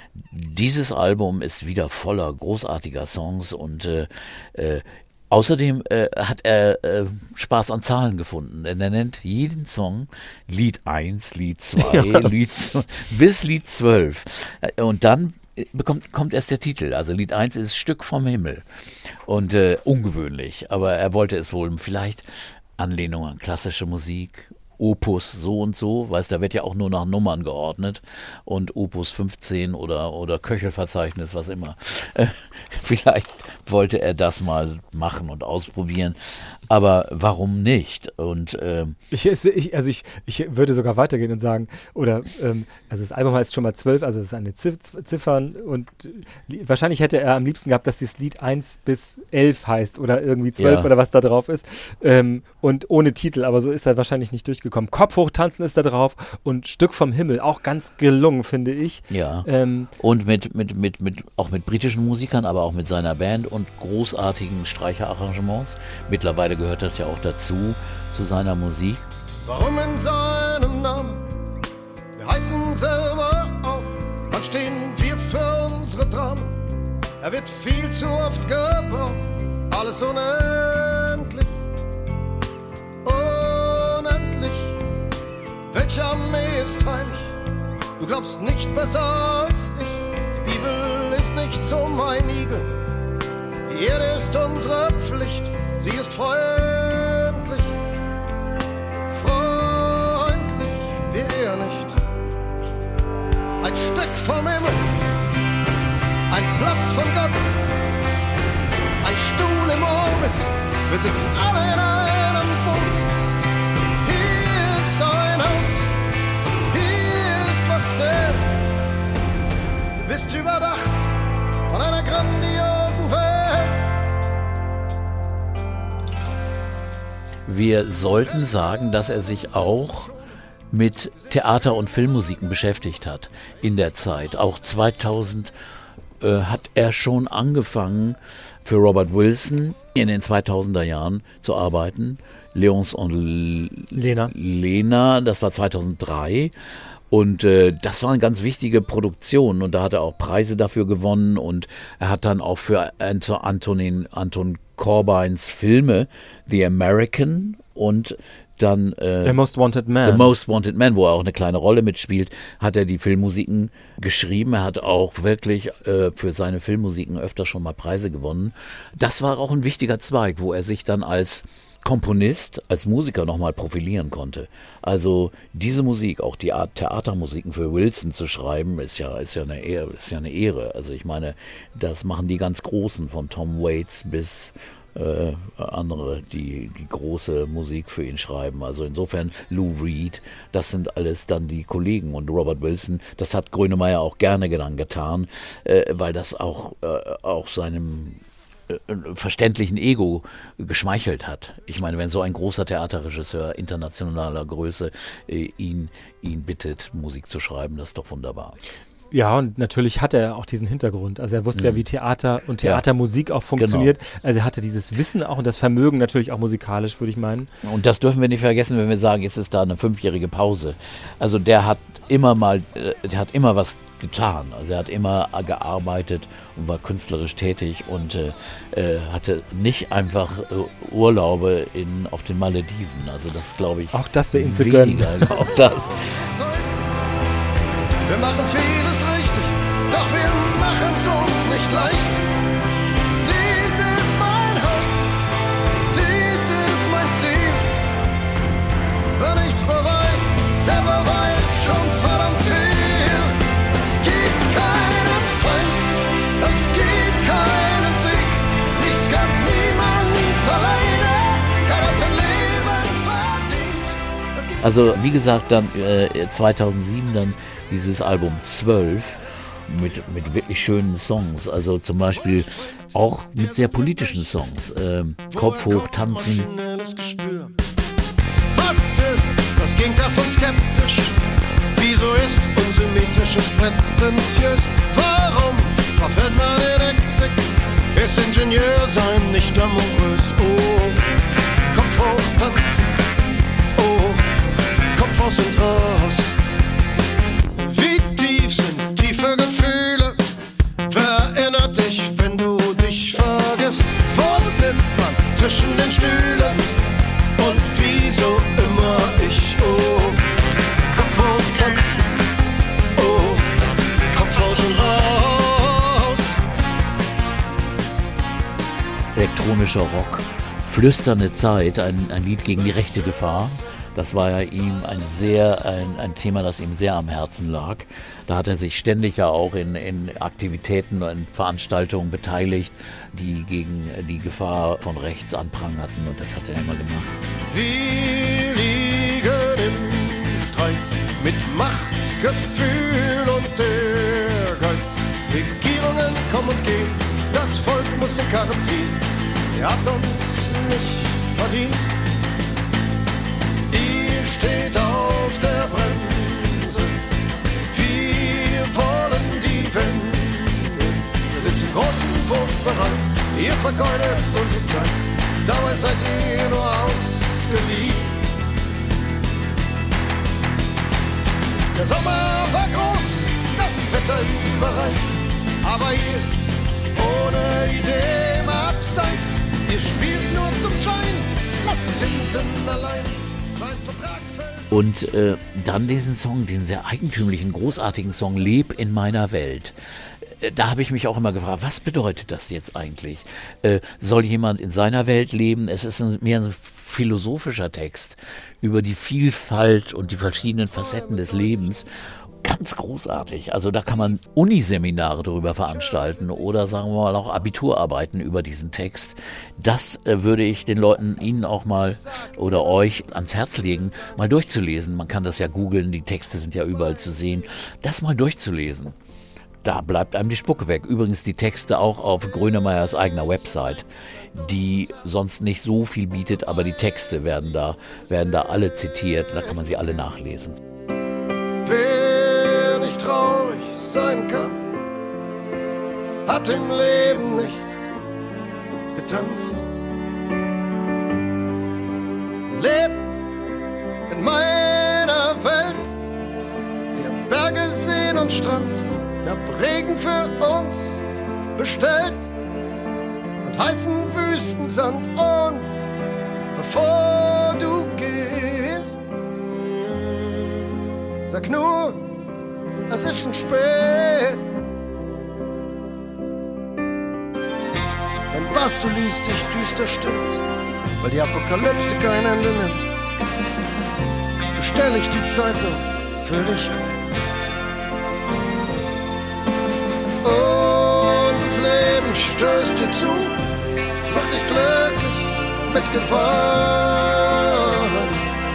dieses Album ist wieder voller großartiger Songs und äh, äh, Außerdem äh, hat er äh, Spaß an Zahlen gefunden, denn er nennt jeden Song Lied eins, Lied zwei, Lied z- bis Lied zwölf. Äh, Und dann äh, bekommt, kommt erst der Titel. Also Lied eins ist Stück vom Himmel. Und äh, ungewöhnlich, aber er wollte es wohl vielleicht Anlehnung an klassische Musik, Opus so und so, weißt, da wird ja auch nur nach Nummern geordnet und Opus fünfzehn oder, oder Köchelverzeichnis, was immer. Äh, vielleicht wollte er das mal machen und ausprobieren. Aber warum nicht? Und ähm, Ich, ich, also ich, ich würde sogar weitergehen und sagen, oder ähm, also das Album heißt schon mal zwölf, also es ist eine Ziff- Ziffern und äh, wahrscheinlich hätte er am liebsten gehabt, dass das Lied eins bis elf heißt oder irgendwie zwölf Ja. oder was da drauf ist ähm, und ohne Titel, aber so ist er wahrscheinlich nicht durchgekommen. Kopf hoch tanzen ist da drauf und Stück vom Himmel, auch ganz gelungen, finde ich. ja. Ähm, Und mit, mit, mit, mit, auch mit britischen Musikern, aber auch mit seiner Band und großartigen Streicherarrangements. Mittlerweile gehört das ja auch dazu, zu seiner Musik. Warum in seinem Namen? Wir heißen selber auch. Wann stehen wir für unsere Dramen? Er wird viel zu oft gebraucht. Alles unendlich, unendlich. Welche Armee ist heilig? Du glaubst nicht besser als ich. Die Bibel ist nicht so mein Igel. Die Erde ist unsere Pflicht. Sie ist freundlich, freundlich wie er nicht. Ein Stück vom Himmel, ein Platz von Gott, ein Stuhl im Orbit. Wir sitzen alle in einem Boot. Hier ist ein Haus, hier ist was zählt. Du bist überdacht von einer grandiosen Welt. Wir sollten sagen, dass er sich auch mit Theater- und Filmmusiken beschäftigt hat in der Zeit. Auch zweitausend äh, hat er schon angefangen, für Robert Wilson in den zweitausender Jahren zu arbeiten. Léonce und L- Lena. Lena, das war zweitausenddrei. Und äh, das waren ganz wichtige Produktionen und da hat er auch Preise dafür gewonnen und er hat dann auch für Anto, Antonin, Anton Corbijns Filme The American und dann äh, The Most Wanted Man. The Most Wanted Man, wo er auch eine kleine Rolle mitspielt, hat er die Filmmusiken geschrieben. Er hat auch wirklich äh, für seine Filmmusiken öfter schon mal Preise gewonnen. Das war auch ein wichtiger Zweig, wo er sich dann als Komponist, als Musiker nochmal profilieren konnte. Also diese Musik, auch die Art Theatermusiken für Wilson zu schreiben, ist ja, ist ja eine Ehre, ist ja eine Ehre. Also ich meine, das machen die ganz Großen, von Tom Waits bis äh, andere, die die große Musik für ihn schreiben. Also insofern Lou Reed, das sind alles dann die Kollegen. Und Robert Wilson, das hat Grönemeyer auch gerne dann getan, äh, weil das auch, äh, auch seinem verständlichen Ego geschmeichelt hat. Ich meine, wenn so ein großer Theaterregisseur internationaler Größe äh, ihn, ihn bittet, Musik zu schreiben, das ist doch wunderbar. Ja, und natürlich hatte er auch diesen Hintergrund. Also er wusste Mhm. ja, wie Theater und Ja. Theatermusik auch funktioniert. Also er hatte dieses Wissen auch und das Vermögen natürlich auch musikalisch, würde ich meinen. Und das dürfen wir nicht vergessen, wenn wir sagen, jetzt ist da eine fünfjährige Pause. Also der hat immer mal, äh, der hat immer was getan. Also er hat immer gearbeitet und war künstlerisch tätig und äh, äh, hatte nicht einfach äh, Urlaube in, auf den Malediven. Also das glaube ich Auch das wäre ihm zu gönnen. weniger. Auch das. Wir machen vieles richtig, doch wir machen's uns nicht leicht. Dies ist mein Haus, dies ist mein Ziel. Wer nichts beweist, der beweist schon verdammt viel. Es gibt keinen Feind, es gibt keinen Sieg. Nichts kann niemand alleine, keiner hat sein Leben verdient. Es gibt Also wie gesagt, dann äh, zweitausendsieben dann dieses Album zwölf mit, mit wirklich schönen Songs. Also zum Beispiel auch mit sehr politischen Songs. Ähm, Kopf hoch, tanzen. Maschinelles Gespür. Was ist das Gegenteil von skeptisch? Wieso ist unsymmetrisches prätentiös? Warum verfällt man in Hektik? Ist Ingenieur sein nicht glamourös? Oh, Kopf hoch, tanzen. Oh, Kopf aus und raus. Wie tief sind tiefe Gefühle? Wer erinnert dich, wenn du dich vergisst? Wo sitzt man zwischen den Stühlen? Und wieso immer ich? Oh, Kopf hoch, tanzen. Oh, Kopf aus und raus. Elektronischer Rock. Flüsternde Zeit, ein, ein Lied gegen die rechte Gefahr. Das war ja ihm ein sehr, ein, ein Thema, das ihm sehr am Herzen lag. Da hat er sich ständig ja auch in, in Aktivitäten und Veranstaltungen beteiligt, die gegen die Gefahr von rechts anprangerten, und das hat er immer gemacht. Wir liegen im Streit mit Macht, Gefühl und Ehrgeiz. Regierungen kommen und gehen, das Volk muss den Karren ziehen. Ihr habt uns nicht verdient. Ihr steht auf der Bremse, wir wollen die Wende. Wir sind zum großen Wurf bereit, ihr vergeudet unsere Zeit. Dabei seid ihr nur ausgeliehen. Der Sommer war groß, das Wetter überreif, aber ihr ohne Idee im Abseits. Ihr spielt nur zum Schein, lasst uns hinten allein. Ein Vertrag fällt. Und äh, dann diesen Song, den sehr eigentümlichen, großartigen Song Leb in meiner Welt. Äh, Da habe ich mich auch immer gefragt, was bedeutet das jetzt eigentlich? Äh, soll jemand in seiner Welt leben? Es ist ein, mehr ein philosophischer Text über die Vielfalt und die verschiedenen Facetten des Lebens. Ganz großartig. Also da kann man Uniseminare darüber veranstalten oder sagen wir mal auch Abiturarbeiten über diesen Text. Das äh, würde ich den Leuten, Ihnen auch mal oder euch ans Herz legen, mal durchzulesen. Man kann das ja googeln, die Texte sind ja überall zu sehen. Das mal durchzulesen. Da bleibt einem die Spucke weg. Übrigens die Texte auch auf Grönemeyers eigener Website, die sonst nicht so viel bietet, aber die Texte werden da, werden da alle zitiert. Da kann man sie alle nachlesen. Wer nicht traurig sein kann, hat im Leben nicht getanzt. Leb in meiner Welt. Sie hat Berge, Seen und Strand. Ich hab Regen für uns bestellt und heißen Wüstensand. Und bevor du gehst, sag nur, es ist schon spät. Wenn was du liest dich düster stimmt, weil die Apokalypse kein Ende nimmt, bestell ich die Zeitung für dich ab. Und das Leben stößt dir zu, ich mach dich glücklich mit Gewalt.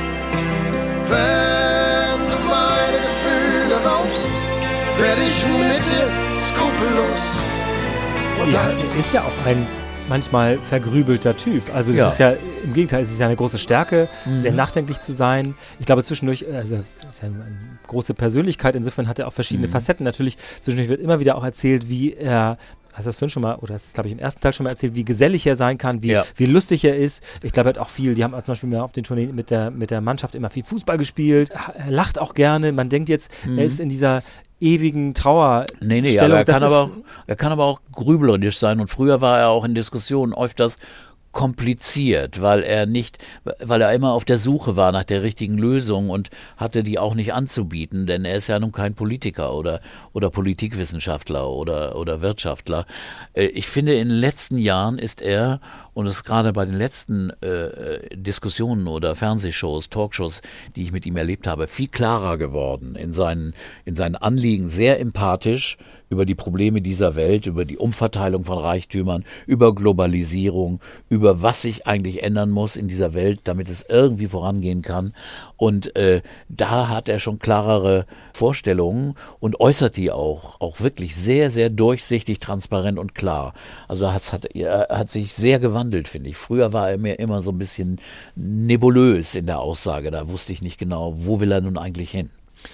Wenn du meine Gefühle raubst, werd ich mit dir skrupellos. Und Ja, halt er ist ja auch ein manchmal vergrübelter Typ. Also das Ja. ist ja, im Gegenteil, es ist ja eine große Stärke, sehr nachdenklich zu sein. Ich glaube zwischendurch, also das ist ja eine große Persönlichkeit, insofern hat er auch verschiedene Facetten. Natürlich, zwischendurch wird immer wieder auch erzählt, wie er, hast du das vorhin schon mal, oder das ist glaube ich im ersten Teil schon mal erzählt, wie gesellig er sein kann, wie, Ja. wie lustig er ist. Ich glaube, er hat auch viel, die haben zum Beispiel mal auf den Tourneen mit der, mit der Mannschaft immer viel Fußball gespielt. Er lacht auch gerne. Man denkt jetzt, er ist in dieser ewigen Trauerstellung. Nee, nee, aber er Das kann ist- aber, auch, er kann aber auch grüblerisch sein, und früher war er auch in Diskussionen öfters kompliziert, weil er nicht, weil er immer auf der Suche war nach der richtigen Lösung und hatte die auch nicht anzubieten, denn er ist ja nun kein Politiker oder, oder Politikwissenschaftler oder, oder Wirtschaftler. Äh, Ich finde, in den letzten Jahren ist er, und es ist gerade bei den letzten äh, Diskussionen oder Fernsehshows, Talkshows, die ich mit ihm erlebt habe, viel klarer geworden in seinen, in seinen Anliegen, sehr empathisch über die Probleme dieser Welt, über die Umverteilung von Reichtümern, über Globalisierung, über was sich eigentlich ändern muss in dieser Welt, damit es irgendwie vorangehen kann. Und äh, da hat er schon klarere Vorstellungen und äußert die auch, auch wirklich sehr, sehr durchsichtig, transparent und klar. Also das hat, er hat sich sehr gewandelt, finde ich. Früher war er mir immer so ein bisschen nebulös in der Aussage. Da wusste ich nicht genau, wo will er nun eigentlich hin.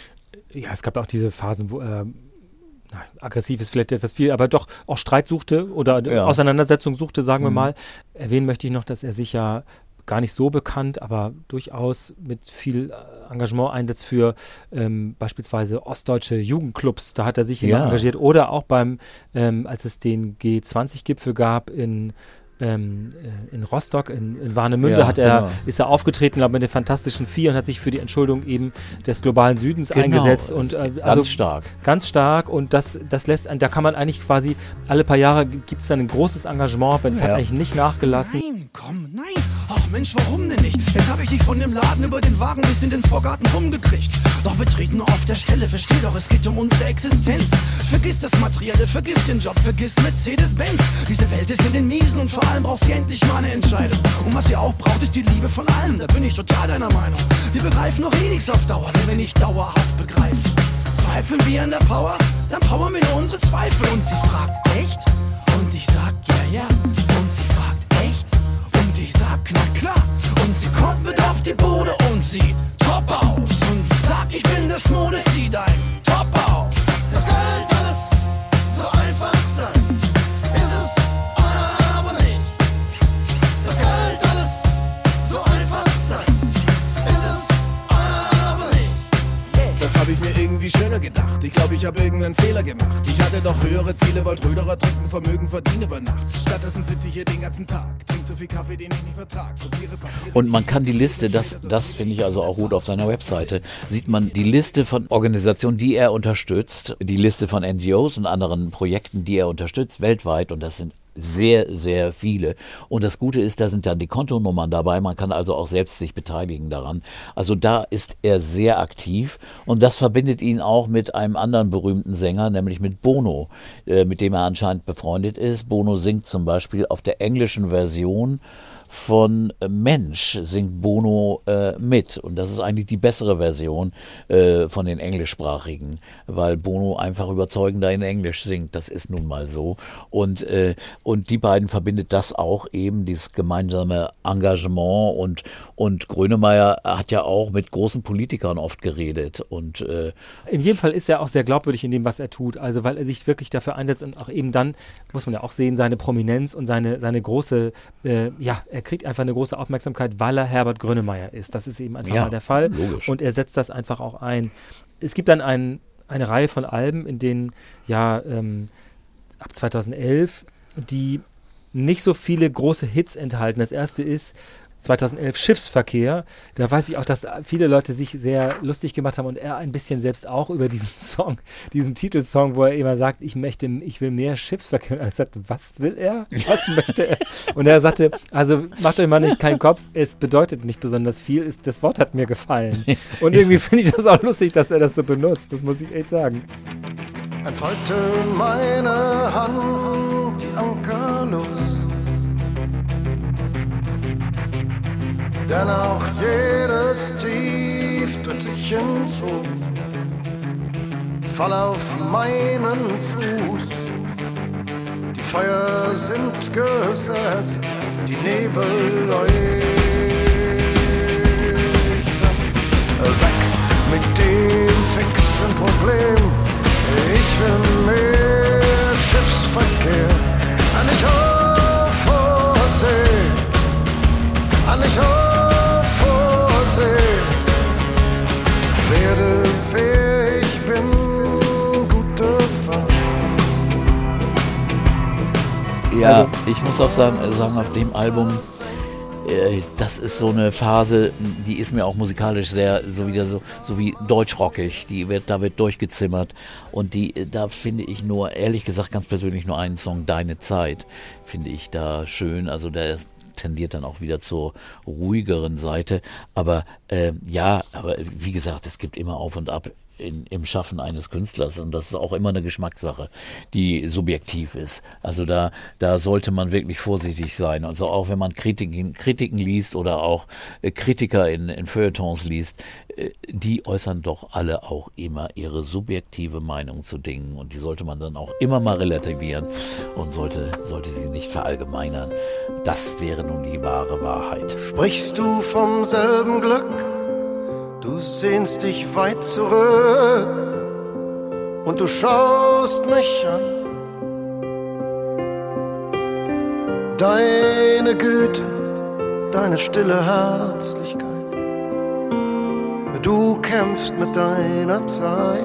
Ja, es gab auch diese Phasen, wo er na, aggressiv ist vielleicht etwas viel, aber doch auch Streit suchte oder Ja. Auseinandersetzung suchte, sagen wir mal. Erwähnen möchte ich noch, dass er sich ja gar nicht so bekannt, aber durchaus mit viel äh, Engagement einsetzt für ähm, beispielsweise ostdeutsche Jugendclubs. Da hat er sich immer Ja. engagiert. Oder auch beim, ähm, als es den G zwanzig Gipfel gab in Ähm, äh, in Rostock, in, in Warnemünde, Ja, hat er, genau. ist er aufgetreten, glaube ich, mit den Fantastischen Vier und hat sich für die Entschuldung eben des globalen Südens Genau, eingesetzt. Und, äh, ganz also stark. Ganz stark, und das, das lässt, da kann man eigentlich quasi, alle paar Jahre gibt es dann ein großes Engagement, aber das hat Ja. eigentlich nicht nachgelassen. Nein, komm, nein. Oh Mensch, warum denn nicht? Jetzt hab ich dich von dem Laden über den Wagen bis in den Vorgarten rumgekriegt. Doch wir treten nur auf der Stelle, versteh doch, es geht um unsere Existenz. Vergiss das Materielle, vergiss den Job, vergiss Mercedes-Benz. Diese Welt ist in den Miesen und vor allem braucht sie endlich mal eine Entscheidung. Und was sie auch braucht, ist die Liebe von allem, da bin ich total deiner Meinung. Wir begreifen noch eh nichts auf Dauer, wenn wir nicht dauerhaft begreifen. Zweifeln wir an der Power? Dann powern wir nur unsere Zweifel. Und sie fragt, echt? Und ich sag, ja, ja. Und sie fragt, echt? Und ich sag, na klar. Und sie kommt mit auf die Bude und sieht top aus. Und ich sag, ich bin das Mode, zieh dein Top auf. Das könnte alles so einfach sein, ist es aber nicht. Das könnte alles so einfach sein, ist es aber nicht. Das hab ich mir irgendwie schöner gedacht. Ich glaube, ich habe irgendeinen Fehler gemacht. Ich hatte doch höhere Ziele, wollte Röderer trinken, Vermögen verdienen über Nacht. Stattdessen sitze ich hier den ganzen Tag, trink so viel Kaffee, den ich nicht vertrag. Kopiere Papiere. Und man kann die Liste, das, das finde ich also auch gut auf seiner Webseite, sieht man die Liste von Organisationen, die er unterstützt, die Liste von N G Os und anderen Projekten, die er unterstützt, weltweit, und das sind sehr, sehr viele. Und das Gute ist, da sind dann die Kontonummern dabei. Man kann also auch selbst sich beteiligen daran. Also da ist er sehr aktiv. Und das verbindet ihn auch mit einem anderen berühmten Sänger, nämlich mit Bono, äh, mit dem er anscheinend befreundet ist. Bono singt zum Beispiel auf der englischen Version von Mensch, singt Bono äh, mit. Und das ist eigentlich die bessere Version äh, von den englischsprachigen, weil Bono einfach überzeugender in Englisch singt. Das ist nun mal so. Und, äh, und die beiden verbindet das auch eben, dieses gemeinsame Engagement. Und, und Grönemeyer hat ja auch mit großen Politikern oft geredet. Und äh, in jedem Fall ist er auch sehr glaubwürdig in dem, was er tut. Also weil er sich wirklich dafür einsetzt und auch eben dann, muss man ja auch sehen, seine Prominenz und seine, seine große, äh, ja, er kriegt einfach eine große Aufmerksamkeit, weil er Herbert Grönemeyer ist. Das ist eben einfach Ja, mal der Fall. logisch. Und er setzt das einfach auch ein. Es gibt dann ein, eine Reihe von Alben, in denen ja ähm, ab zweitausendelf, die nicht so viele große Hits enthalten. Das erste ist zweitausendelf Schiffsverkehr. Da weiß ich auch, dass viele Leute sich sehr lustig gemacht haben und er ein bisschen selbst auch über diesen Song, diesen Titelsong, wo er immer sagt, ich möchte, ich will mehr Schiffsverkehr. Und er sagt, was will er? Was möchte er? Und er sagte, also macht euch mal nicht keinen Kopf, es bedeutet nicht besonders viel, ist, das Wort hat mir gefallen. Und irgendwie finde ich das auch lustig, dass er das so benutzt, das muss ich echt sagen. Entfalte meine Hand die Anker los, denn auch jedes Tief tritt sich hinzu. Fall auf meinen Fuß, die Feuer sind gesetzt, die Nebel leuchten. Weg mit dem fixen Problem, ich will mehr Schiffsverkehr. An ich auf vor See, an ich auf vor See, werde wer ich bin, gute Fahrt. ja, ich muss auch sagen, sagen auf dem Album, äh, das ist so eine Phase, die ist mir auch musikalisch sehr, so wieder so, so wie deutschrockig, die wird, da wird durchgezimmert und die, da finde ich nur, ehrlich gesagt, ganz persönlich nur einen Song, Deine Zeit, finde ich da schön, also der ist, tendiert dann auch wieder zur ruhigeren Seite, aber äh, ja, aber wie gesagt, es gibt immer Auf und Ab in, im Schaffen eines Künstlers und das ist auch immer eine Geschmackssache, die subjektiv ist. Also da, da sollte man wirklich vorsichtig sein. Also auch wenn man Kritiken, Kritiken liest oder auch äh, Kritiker in, in Feuilletons liest, äh, die äußern doch alle auch immer ihre subjektive Meinung zu Dingen und die sollte man dann auch immer mal relativieren und sollte, sollte sie nicht verallgemeinern. Das wäre nun die wahre Wahrheit. Sprichst du vom selben Glück? Du sehnst dich weit zurück und du schaust mich an. Deine Güte, deine stille Herzlichkeit, du kämpfst mit deiner Zeit.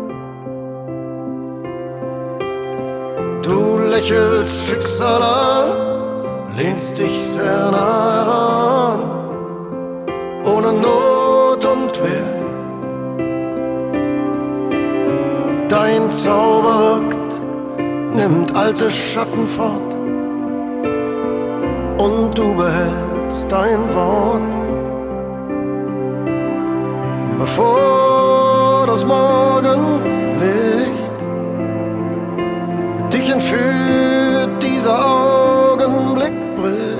Du lächelst Schicksal an, lehnst dich sehr nah heran, ohne Not und Wehr. Dein Zauber wirkt, nimmt alte Schatten fort und du behältst ist dein Wort. Bevor das Morgenlicht dich entführt, dieser Augenblick bricht.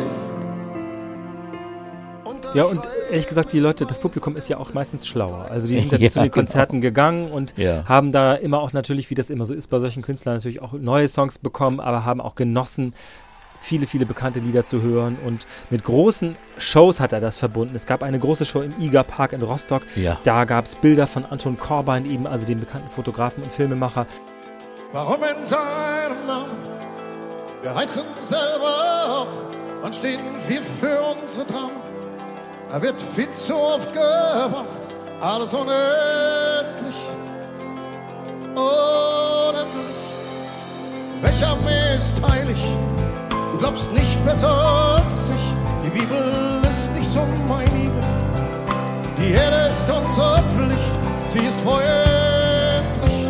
Ja, und ehrlich gesagt, die Leute, das Publikum ist ja auch meistens schlauer. Also die sind dann Ja, zu den Konzerten genau. gegangen und Ja. haben da immer auch natürlich, wie das immer so ist bei solchen Künstlern, natürlich auch neue Songs bekommen, aber haben auch genossen, viele, viele bekannte Lieder zu hören. Und mit großen Shows hat er das verbunden. Es gab eine große Show im Iger Park in Rostock. Ja. Da gab es Bilder von Anton Corbijn, eben also dem bekannten Fotografen und Filmemacher. Warum in seinem Namen? Wir heißen selber auch. Wann stehen wir für unsere Traum? Er wird viel zu oft gewacht. Alles unendlich. Unendlich. Welcher Armee ist heilig? Du glaubst nicht besser als ich. Die Bibel ist nicht so mein Igel. Die Erde ist unsere Pflicht. Sie ist freundlich.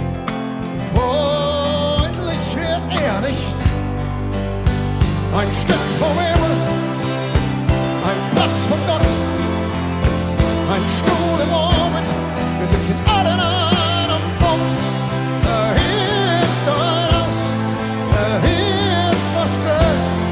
Freundlich wird er nicht. Ein Stück vom Himmel, ein Platz von Gott, ein Stuhl im Orbit. Wir sitzen alle in einem Boot. Hier ist ein Haus, hier ist Wasser.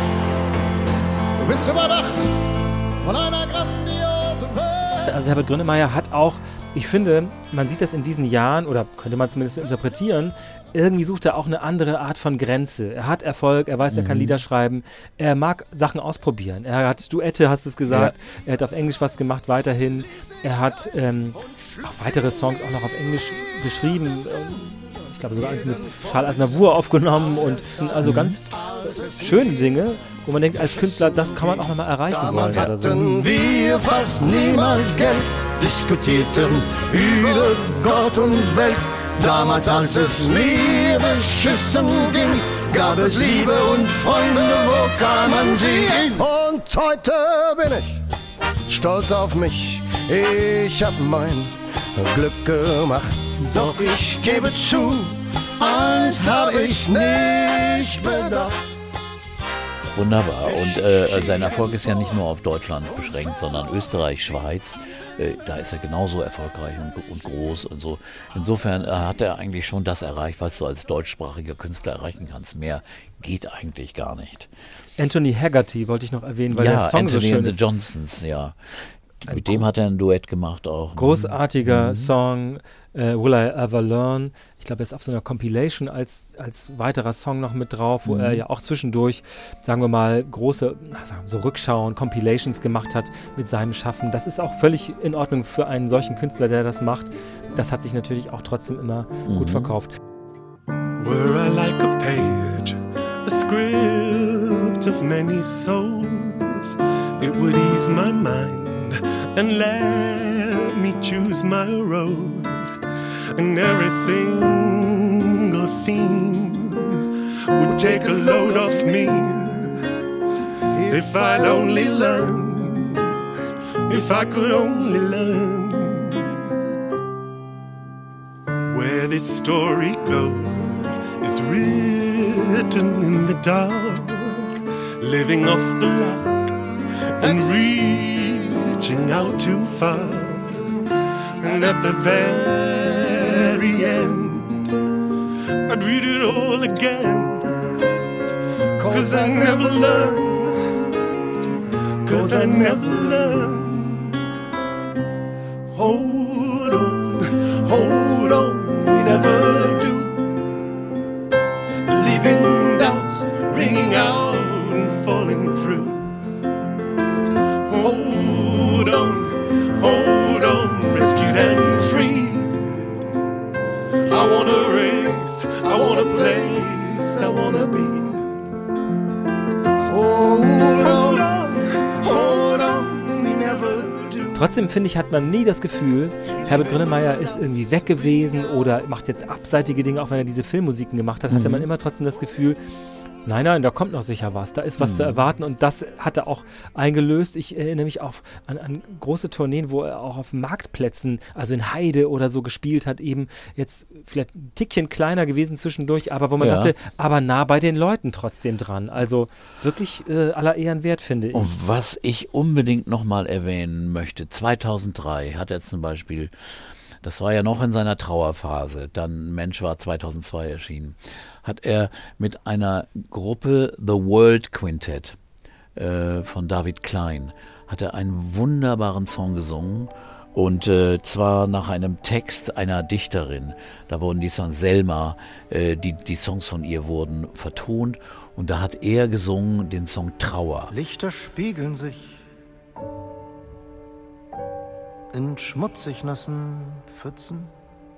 Du bist überdacht von einer grandiosen Welt. Also Herbert Grönemeyer hat auch, ich finde, man sieht das in diesen Jahren, oder könnte man zumindest so interpretieren, irgendwie sucht er auch eine andere Art von Grenze. Er hat Erfolg, er weiß, er kann Lieder schreiben, er mag Sachen ausprobieren. Er hat Duette, hast du es gesagt, ja. Er hat auf Englisch was gemacht weiterhin. Er hat ähm, auch weitere Songs auch noch auf Englisch geschrieben. Ich glaube sogar eins mit Charles Aznavour aufgenommen und also ganz schöne Dinge, wo man denkt, als Künstler, das kann man auch nochmal erreichen wollen. Oder so. Hatten wir fast niemals Geld, diskutierten über Gott und Welt. Damals, als es mir beschissen ging, gab es Liebe und Freunde, wo kann man sie hin? Und heute bin ich stolz auf mich, ich hab mein Glück gemacht. Doch ich gebe zu, eins hab ich nicht bedacht. Wunderbar. Und äh, sein Erfolg ist ja nicht nur auf Deutschland beschränkt, sondern Österreich, Schweiz. Äh, da ist er genauso erfolgreich und, und groß und so. Insofern äh, hat er eigentlich schon das erreicht, was du als deutschsprachiger Künstler erreichen kannst. Mehr geht eigentlich gar nicht. Anthony Haggerty wollte ich noch erwähnen, weil ja, der Song Anthony so schön and the ist. Johnsons, ja. Mit dem hat er ein Duett gemacht auch. Großartiger Mhm. Song, äh, Will I Ever Learn. Ich glaube, er ist auf so einer Compilation als, als weiterer Song noch mit drauf, wo Mhm. er ja auch zwischendurch, sagen wir mal, große na, sagen wir so Rückschauen, Compilations gemacht hat mit seinem Schaffen. Das ist auch völlig in Ordnung für einen solchen Künstler, der das macht. Das hat sich natürlich auch trotzdem immer Mhm. gut verkauft. Were I like a page, a script of many souls, it would ease my mind and let me choose my road. And every single theme would take a load off me if I'd only learn, if I could only learn where this story goes is written in the dark, living off the lot and reaching out too far. And at the very end, I'd read it all again, 'cause I never learned, 'cause I never learned. Hold on, hold on, we never do, leaving doubts ringing out and falling through. Hold on, hold on, rescued and free. I want a race, I want a place, I wanna be. Hold on, hold on, we never do. Trotzdem, finde ich, hat man nie das Gefühl, Herbert Grönemeyer ist irgendwie weg gewesen oder macht jetzt abseitige Dinge, auch wenn er diese Filmmusiken gemacht hat, hatte man immer trotzdem das Gefühl, Nein, nein, da kommt noch sicher was. Da ist was hm. zu erwarten und das hat er auch eingelöst. Ich erinnere mich auch an, an große Tourneen, wo er auch auf Marktplätzen, also in Heide oder so gespielt hat, eben jetzt vielleicht ein Tickchen kleiner gewesen zwischendurch, aber wo man ja. dachte, aber nah bei den Leuten trotzdem dran. Also wirklich äh, aller Ehren wert, finde ich. Und was ich unbedingt nochmal erwähnen möchte, zweitausenddrei hat er zum Beispiel, das war ja noch in seiner Trauerphase, dann Mensch war zweitausendzwei erschienen, hat er mit einer Gruppe The World Quintet äh, von David Klein, hat er einen wunderbaren Song gesungen und äh, zwar nach einem Text einer Dichterin. Da wurden die Songs, Selma, äh, die, die Songs von ihr wurden vertont und da hat er gesungen den Song Trauer. Lichter spiegeln sich in schmutzig nassen Pfützen.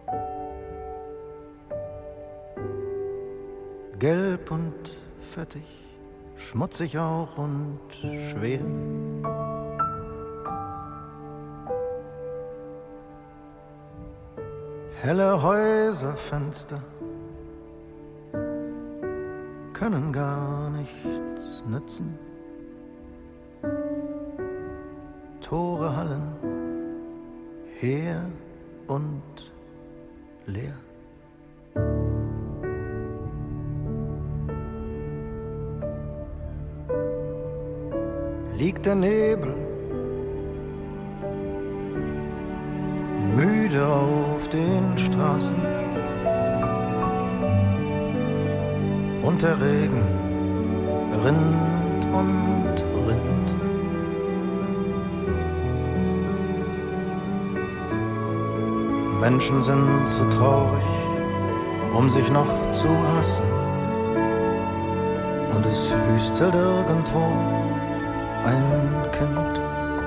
Gelb und fettig, schmutzig auch und schwer. Helle Häuserfenster können gar nichts nützen. Tore hallen her und leer. Liegt der Nebel müde auf den Straßen und der Regen rinnt und rinnt. Menschen sind zu traurig, um sich noch zu hassen, und es hüstelt irgendwo ein Kind.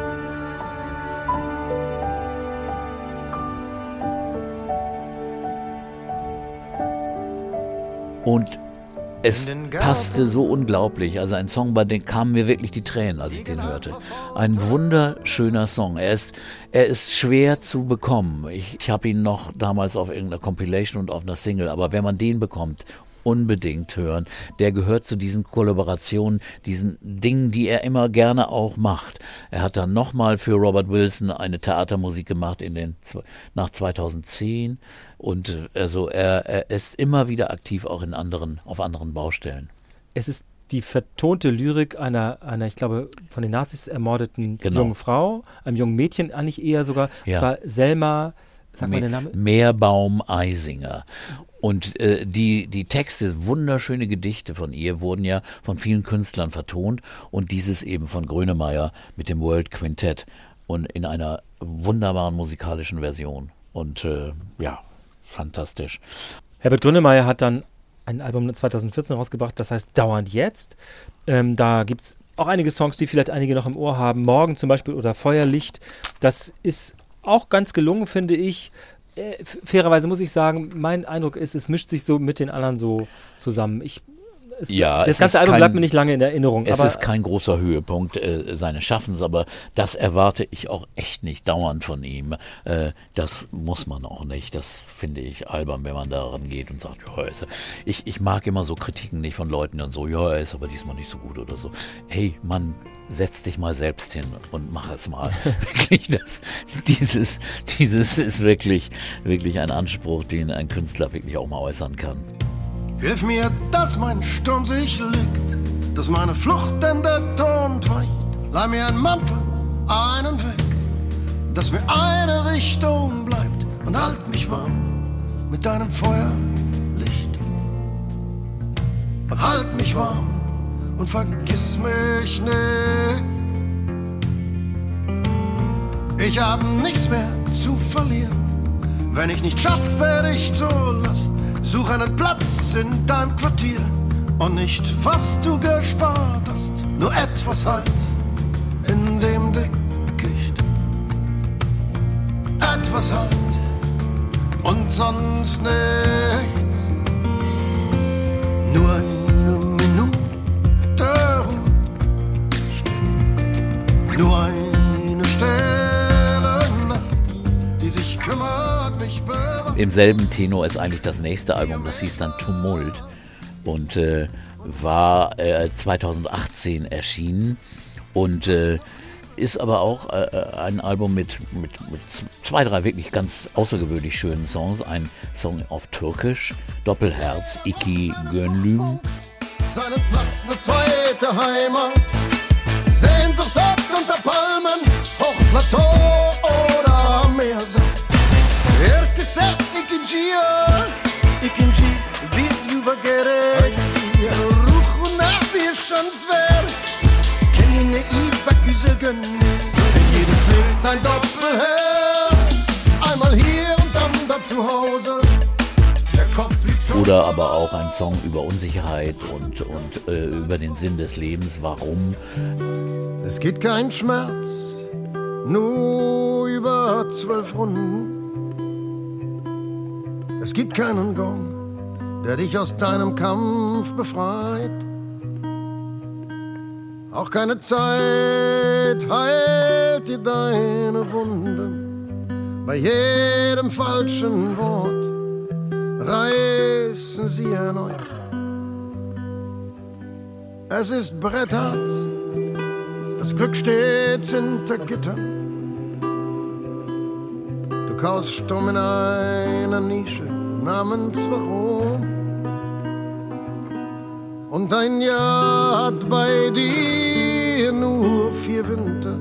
Und es passte so unglaublich, also ein Song, bei dem kamen mir wirklich die Tränen, als ich den hörte. Ein wunderschöner Song. Er ist, er ist schwer zu bekommen. Ich, ich habe ihn noch damals auf irgendeiner Compilation und auf einer Single, aber wenn man den bekommt, unbedingt hören. Der gehört zu diesen Kollaborationen, diesen Dingen, die er immer gerne auch macht. Er hat dann nochmal für Robert Wilson eine Theatermusik gemacht in den nach zweitausendzehn und also er, er ist immer wieder aktiv auch in anderen, auf anderen Baustellen. Es ist die vertonte Lyrik einer, einer, ich glaube, von den Nazis ermordeten genau. jungen Frau, einem jungen Mädchen, eigentlich eher sogar, ja. zwar Selma, sag mal den Namen? Meerbaum Eisinger. Und äh, die, die Texte, wunderschöne Gedichte von ihr, wurden ja von vielen Künstlern vertont und dieses eben von Grönemeyer mit dem World Quintet und in einer wunderbaren musikalischen Version. Und äh, ja, fantastisch. Herbert Grönemeyer hat dann ein Album zweitausendvierzehn rausgebracht, das heißt Dauernd jetzt. Ähm, da gibt es auch einige Songs, die vielleicht einige noch im Ohr haben. Morgen zum Beispiel oder Feuerlicht. Das ist auch ganz gelungen, finde ich. Äh, fairerweise muss ich sagen, mein Eindruck ist, es mischt sich so mit den anderen so zusammen. Ich, es, ja, das ganze Album kein, bleibt mir nicht lange in Erinnerung. Es aber, ist kein großer Höhepunkt äh, seines Schaffens, aber das erwarte ich auch echt nicht dauernd von ihm. Äh, das muss man auch nicht. Das finde ich albern, wenn man da rangeht und sagt, ja, ist er. Ich, ich mag immer so Kritiken nicht von Leuten, die dann so, ja, er ist aber diesmal nicht so gut oder so. Hey, Mann, setz dich mal selbst hin und mach es mal. Wirklich, das, dieses, dieses ist wirklich, wirklich ein Anspruch, den ein Künstler wirklich auch mal äußern kann. Hilf mir, dass mein Sturm sich legt, dass meine Flucht in der Tod weicht. Leih mir einen Mantel, einen Weg, dass mir eine Richtung bleibt und halt mich warm mit deinem Feuerlicht. Und halt mich warm und vergiss mich nicht. Ich hab nichts mehr zu verlieren. Wenn ich nicht schaffe, dich zu lassen, such einen Platz in deinem Quartier und nicht, was du gespart hast, nur etwas halt in dem Dickicht. Etwas halt und sonst nichts. Nur eine Minute Ruhe, nur eine stille Nacht, die sich kümmert, mich bewahrt. Im selben Tenor ist eigentlich das nächste Album, das hieß dann Tumult. Und äh, war äh, zweitausendachtzehn erschienen und äh, ist aber auch äh, ein Album mit, mit, mit zwei, drei wirklich ganz außergewöhnlich schönen Songs. Ein Song auf Türkisch, Doppelherz, Iki Gönlüm. Seinen Platz, eine zweite Heimat. Sehnsuchtsort unter Palmen, Hochplateau oder Meersee. Herkese ikinci, ikinci bir yuva gerek. Ruhuna bir şans ver. Kendine iyi bak, güzel gönlüm. In jedem schlägt ein Doppelherz. Einmal hier und dann da zu Hause. Der Kopf liegt hoch. Oder aber auch ein Song über Unsicherheit und, und äh, über den Sinn des Lebens. Warum? Es geht kein Schmerz, nur über zwölf Runden. Es gibt keinen Gong, der dich aus deinem Kampf befreit. Auch keine Zeit heilt dir deine Wunden. Bei jedem falschen Wort reißen sie erneut. Es ist bretthart, das Glück steht hinter Gittern. Du kaust stumm in einer Nische namens Warum. Und ein Jahr hat bei dir nur vier Winter.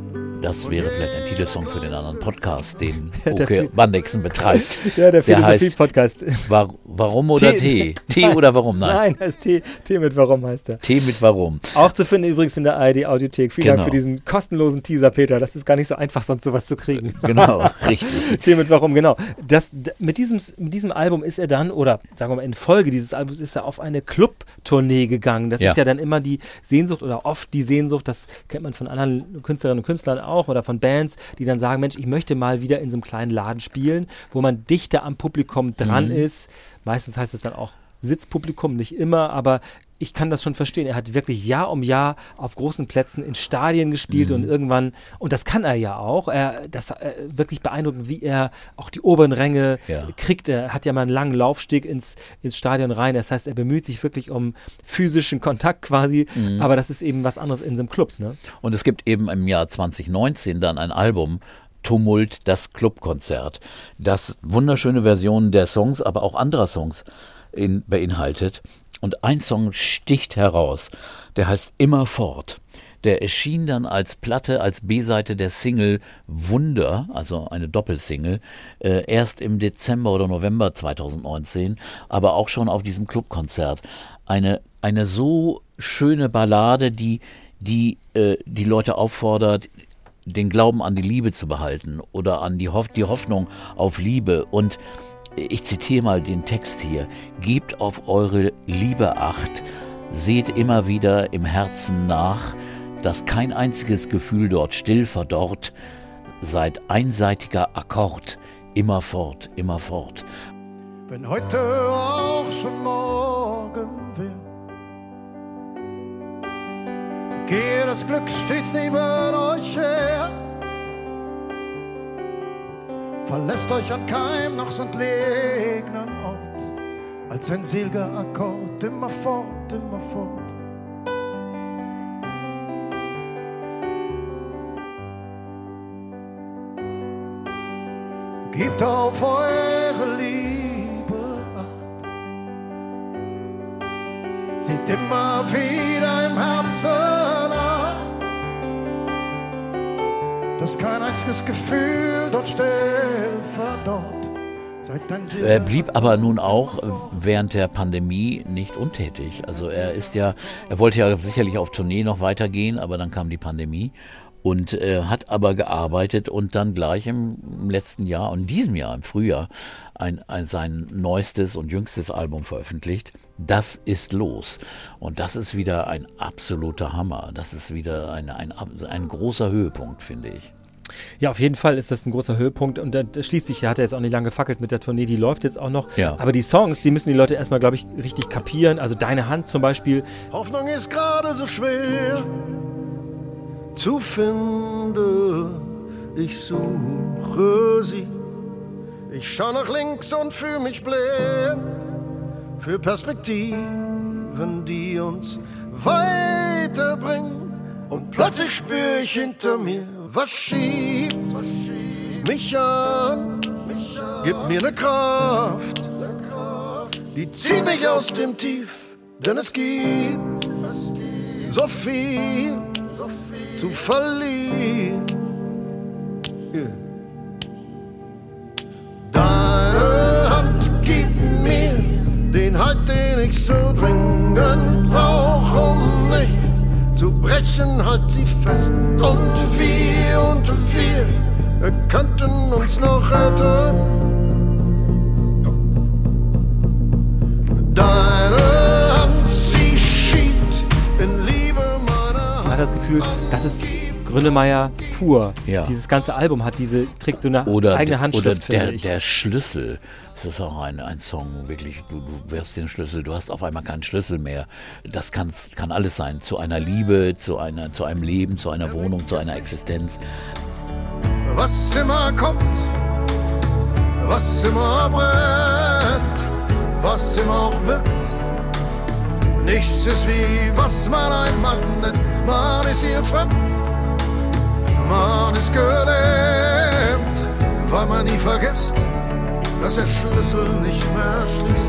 Das wäre vielleicht ein Titelsong für den anderen Podcast, den Der Oke Fi- Bandexen betreibt. Ja, der Der heißt Philosophie-Podcast. War, Warum oder Tee? Tee Nein, oder Warum? Nein. Nein, heißt Tee. Tee mit Warum heißt er. Tee mit Warum. Auch zu finden übrigens in der A R D-Audiothek. Vielen Genau. Dank für diesen kostenlosen Teaser, Peter. Das ist gar nicht so einfach, sonst sowas zu kriegen. Genau, richtig. Tee mit Warum, genau. Das, d- mit, diesem, mit diesem Album ist er dann, oder sagen wir mal in Folge dieses Albums, ist er auf eine Club-Tournee gegangen. Das Ja. ist ja dann immer die Sehnsucht oder oft die Sehnsucht, das kennt man von anderen Künstlerinnen und Künstlern auch oder von Bands, die dann sagen, Mensch, ich möchte mal wieder in so einem kleinen Laden spielen, wo man dichter am Publikum dran Mhm. ist. Meistens heißt es dann auch Sitzpublikum, nicht immer, aber ich kann das schon verstehen. Er hat wirklich Jahr um Jahr auf großen Plätzen in Stadien gespielt Mhm. und irgendwann, und das kann er ja auch, er, das äh, wirklich beeindruckend, wie er auch die oberen Ränge Ja. kriegt. Er hat ja mal einen langen Laufsteg ins, ins Stadion rein. Das heißt, er bemüht sich wirklich um physischen Kontakt quasi, Mhm. aber das ist eben was anderes in so einem Club. Ne? Und es gibt eben im Jahr zwanzig neunzehn dann ein Album, Tumult, das Clubkonzert, das wunderschöne Versionen der Songs, aber auch anderer Songs in, beinhaltet. Und ein Song sticht heraus, der heißt Immerfort. Der erschien dann als Platte, als B-Seite der Single Wunder, also eine Doppelsingle, äh, erst im Dezember oder November zweitausendneunzehn, aber auch schon auf diesem Clubkonzert. Eine, eine so schöne Ballade, die, die äh, die Leute auffordert, den Glauben an die Liebe zu behalten oder an die, Hoff- die Hoffnung auf Liebe. Und ich zitiere mal den Text hier. Gebt auf eure Liebe Acht, seht immer wieder im Herzen nach, dass kein einziges Gefühl dort still verdorrt, seid einseitiger Akkord, immerfort, immerfort. Wenn heute auch schon morgen wird, gehe das Glück stets neben euch her. Verlässt euch an keinem noch so entlegenen Ort, als ein seliger Akkord, immer fort, immer fort. Gebt auf eure Liebe Acht, seht immer wieder im Herzen nach, dass kein einziges Gefühl dort still verdorrt. Seid ein Er seliger blieb aber nun auch während der Pandemie nicht untätig. Also er ist ja, er wollte ja sicherlich auf Tournee noch weitergehen, aber dann kam die Pandemie und äh, hat aber gearbeitet und dann gleich im, im letzten Jahr und in diesem Jahr, im Frühjahr, ein, ein, sein neuestes und jüngstes Album veröffentlicht. Das ist los. Und das ist wieder ein absoluter Hammer. Das ist wieder eine, ein, ein großer Höhepunkt, finde ich. Ja, auf jeden Fall ist das ein großer Höhepunkt und da schließt sich, der hat ja jetzt auch nicht lange gefackelt mit der Tournee, die läuft jetzt auch noch. Ja. Aber die Songs, die müssen die Leute erstmal, glaube ich, richtig kapieren. Also Deine Hand zum Beispiel. Hoffnung ist gerade so schwer zu finden. Ich suche sie. Ich schau nach links und fühle mich blind für Perspektiven Leben, die uns weiterbringen. Und plötzlich spür ich hinter mir, was schiebt mich an, gib mir ne Kraft, die zieht mich aus dem Tief, denn es gibt so viel zu verlieren. Yeah. Deine Hand gibt mir den Halt, den ich so dringend brauch, um mich zu brechen, halt sie fest. Und wir und wir könnten uns noch retten. Deine Hand, sie schiebt in Liebe meiner Hand. Man hat das Gefühl, das ist Grönemeyer pur. Ja. Dieses ganze Album hat diese, trägt so eine Oder, eigene Handschrift, oder der, finde ich. der Schlüssel. Das ist auch ein, ein Song, wirklich, du, du wirfst den Schlüssel, du hast auf einmal keinen Schlüssel mehr. Das kann, kann alles sein, zu einer Liebe, zu, einer, zu einem Leben, zu einer Wohnung, zu einer Existenz. Was immer kommt, was immer brennt, was immer auch birgt. Nichts ist wie, was man ein Mann nennt. Man ist hier fremd, man ist gelähmt, weil man nie vergisst, dass der Schlüssel nicht mehr schließt.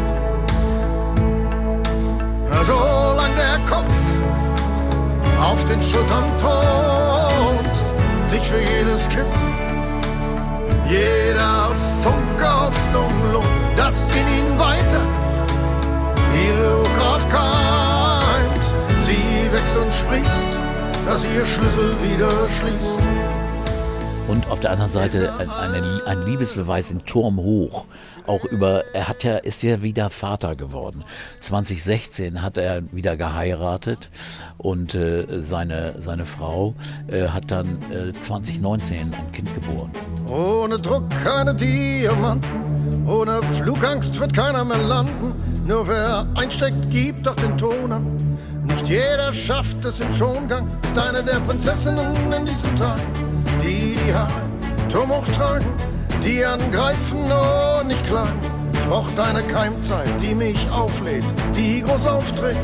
Solange der Kopf auf den Schultern thront, sich für jedes Kind jeder Funke Hoffnung lohnt, dass in ihn weiter ihre Urkraft keimt. Sie wächst und sprießt, dass ihr Schlüssel wieder schließt. Und auf der anderen Seite ein, ein, ein Liebesbeweis in Turm hoch. Auch über, er hat ja, ist ja wieder Vater geworden. zwanzig sechzehn hat er wieder geheiratet und äh, seine, seine Frau äh, hat dann äh, zwanzig neunzehn ein Kind geboren. Ohne Druck keine Diamanten, ohne Flugangst wird keiner mehr landen. Nur wer einsteckt, gibt doch den Ton an. Nicht jeder schafft es im Schongang, ist eine der Prinzessinnen in diesen Tagen, die die Haare Turm hoch tragen, die angreifen und nicht klagen. Ich brauch deine Keimzeit, die mich auflädt, die groß auftritt.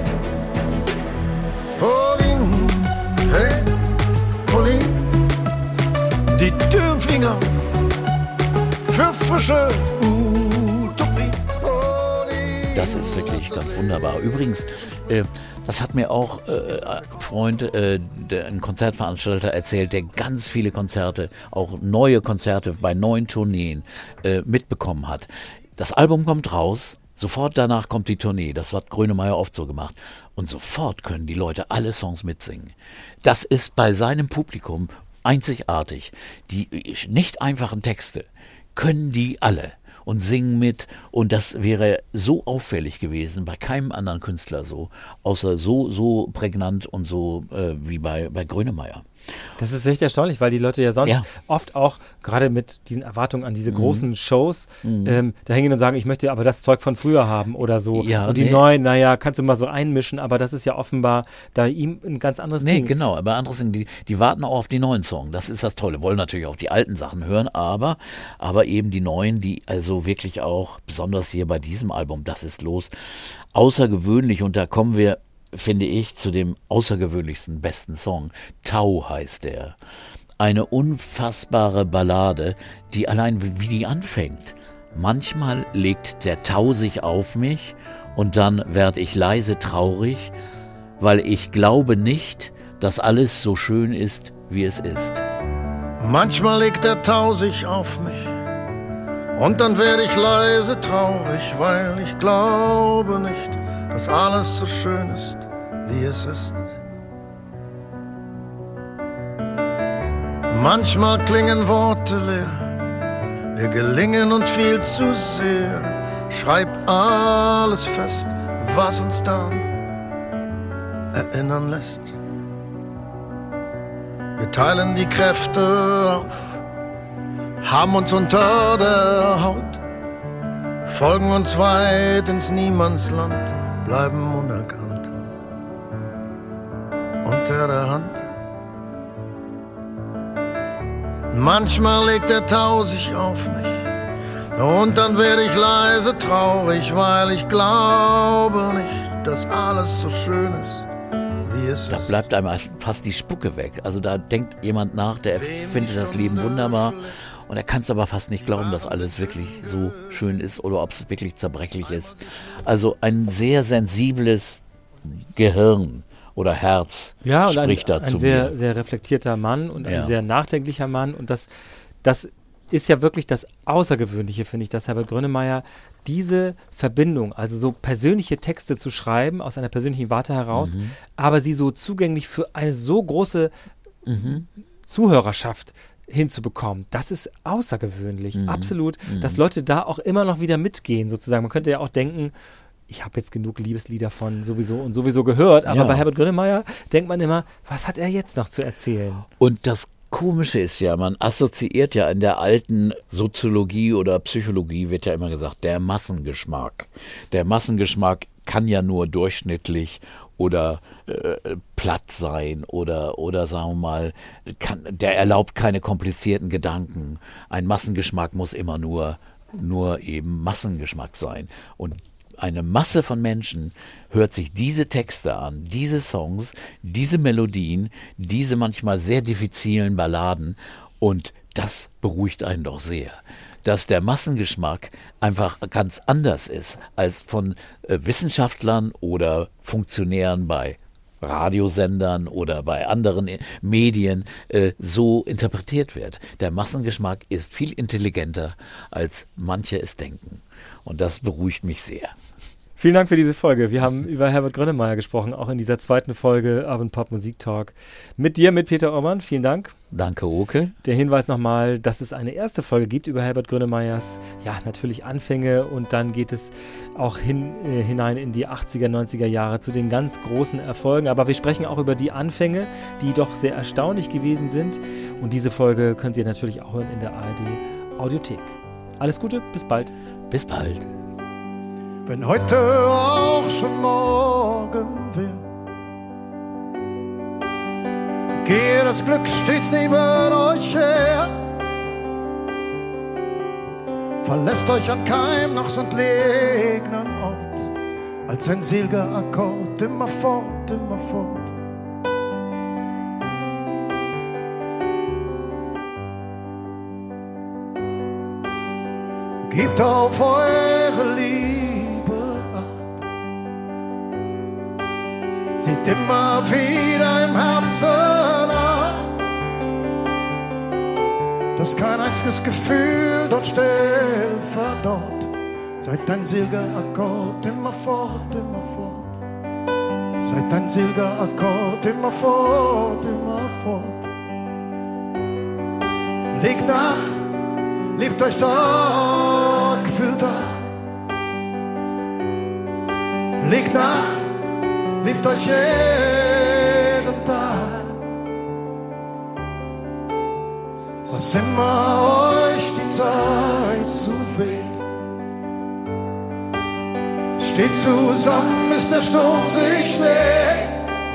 Pauline, hey, Pauline, die Türen fliegen auf für frische Utopie. Pauline, Das ist wirklich ganz wunderbar. Übrigens, äh, das hat mir auch äh, ein Freund, äh, der, ein Konzertveranstalter erzählt, der ganz viele Konzerte, auch neue Konzerte bei neuen Tourneen äh, mitbekommen hat. Das Album kommt raus, sofort danach kommt die Tournee. Das hat Grönemeyer oft so gemacht. Und sofort können die Leute alle Songs mitsingen. Das ist bei seinem Publikum einzigartig. Die nicht einfachen Texte können die alle und singen mit, und das wäre so auffällig gewesen, bei keinem anderen Künstler so, außer so, so prägnant und so äh, wie bei, bei Grönemeyer. Das ist echt erstaunlich, weil die Leute ja sonst Ja. oft auch, gerade mit diesen Erwartungen an diese Mhm. großen Shows, Mhm. ähm, da hingehen und sagen, ich möchte aber das Zeug von früher haben oder so. Ja, und die nee. neuen, naja, kannst du mal so einmischen, aber das ist ja offenbar da ihm ein ganz anderes Nee, Ding. genau, aber andere sind, die, die warten auch auf die neuen Songs. Das ist das Tolle. Wollen natürlich auch die alten Sachen hören, aber, aber eben die neuen, die also wirklich auch, besonders hier bei diesem Album, das ist los, außergewöhnlich, und da kommen wir, finde ich, zu dem außergewöhnlichsten, besten Song. Tau heißt der. Eine unfassbare Ballade, die allein, wie wie die anfängt. Manchmal legt der Tau sich auf mich und dann werd ich leise traurig, weil ich glaube nicht, dass alles so schön ist, wie es ist. manchmal legt der Tau sich auf mich und dann werde ich leise traurig, weil ich glaube nicht, dass alles so schön ist, wie es ist. Manchmal klingen Worte leer, wir gelingen uns viel zu sehr. Schreib alles fest, was uns dann erinnern lässt. Wir teilen die Kräfte auf, haben uns unter der Haut, folgen uns weit ins Niemandsland, bleiben unerkannt unter der Hand. Manchmal legt der Tau sich auf mich und dann werde ich leise traurig, weil ich glaube nicht, dass alles so schön ist, wie es Da ist. bleibt einem fast die Spucke weg. Also da denkt jemand nach, der findet das Leben wunderbar und er kann es aber fast nicht glauben, dass alles wirklich so schön ist oder ob es wirklich zerbrechlich ist. Also ein sehr sensibles Gehirn oder Herz Ja, und ein, spricht da ein zu sehr, mir. sehr reflektierter Mann und ein Ja. sehr nachdenklicher Mann. Und das, das ist ja wirklich das Außergewöhnliche, finde ich, dass Herbert Grönemeyer diese Verbindung, also so persönliche Texte zu schreiben, aus einer persönlichen Warte heraus, Mhm. aber sie so zugänglich für eine so große Mhm. Zuhörerschaft hinzubekommen. Das ist außergewöhnlich, Mhm. absolut, Mhm. dass Leute da auch immer noch wieder mitgehen, sozusagen. Man könnte ja auch denken, ich habe jetzt genug Liebeslieder von sowieso und sowieso gehört, aber Ja. bei Herbert Grönemeyer denkt man immer, was hat er jetzt noch zu erzählen? Und das Komische ist ja, man assoziiert ja in der alten Soziologie oder Psychologie, wird ja immer gesagt, der Massengeschmack. Der Massengeschmack kann ja nur durchschnittlich oder äh, platt sein oder, oder sagen wir mal, kann, der erlaubt keine komplizierten Gedanken. Ein Massengeschmack muss immer nur, nur eben Massengeschmack sein. Und eine Masse von Menschen hört sich diese Texte an, diese Songs, diese Melodien, diese manchmal sehr diffizilen Balladen und das beruhigt einen doch sehr, dass der Massengeschmack einfach ganz anders ist als von äh, Wissenschaftlern oder Funktionären bei Radiosendern oder bei anderen äh, Medien äh, so interpretiert wird. Der Massengeschmack ist viel intelligenter, als manche es denken. Und das beruhigt mich sehr. Vielen Dank für diese Folge. Wir haben über Herbert Grönemeyer gesprochen, auch in dieser zweiten Folge Urban Pop Musik Talk. Mit dir, mit Peter Orban. Vielen Dank. Danke, Oke. Der Hinweis nochmal, dass es eine erste Folge gibt über Herbert Grönemeyers, ja, natürlich Anfänge und dann geht es auch hin, äh, hinein in die achtziger, neunziger Jahre zu den ganz großen Erfolgen. Aber wir sprechen auch über die Anfänge, die doch sehr erstaunlich gewesen sind. Und diese Folge könnt ihr natürlich auch hören in der A R D Audiothek. Alles Gute, bis bald. Bis bald. Wenn heute auch schon morgen wird, gehe das Glück stets neben euch her. Verlässt euch an keinem noch so entlegenen Ort, als ein seliger Akkord, immer fort, immer fort. Gebt auf eure Liebe Acht, seht immer wieder im Herzen nach, dass kein einziges Gefühl dort still verdorrt. Seid ein seliger Akkord, immer fort, immer fort. Seid ein seliger Akkord, immer fort, immer fort. Legt nach, liebt euch Tag für Tag. Legt nach, liebt euch jeden Tag. Was immer euch die Zeit zuweht, steht zusammen, bis der Sturm sich schlägt.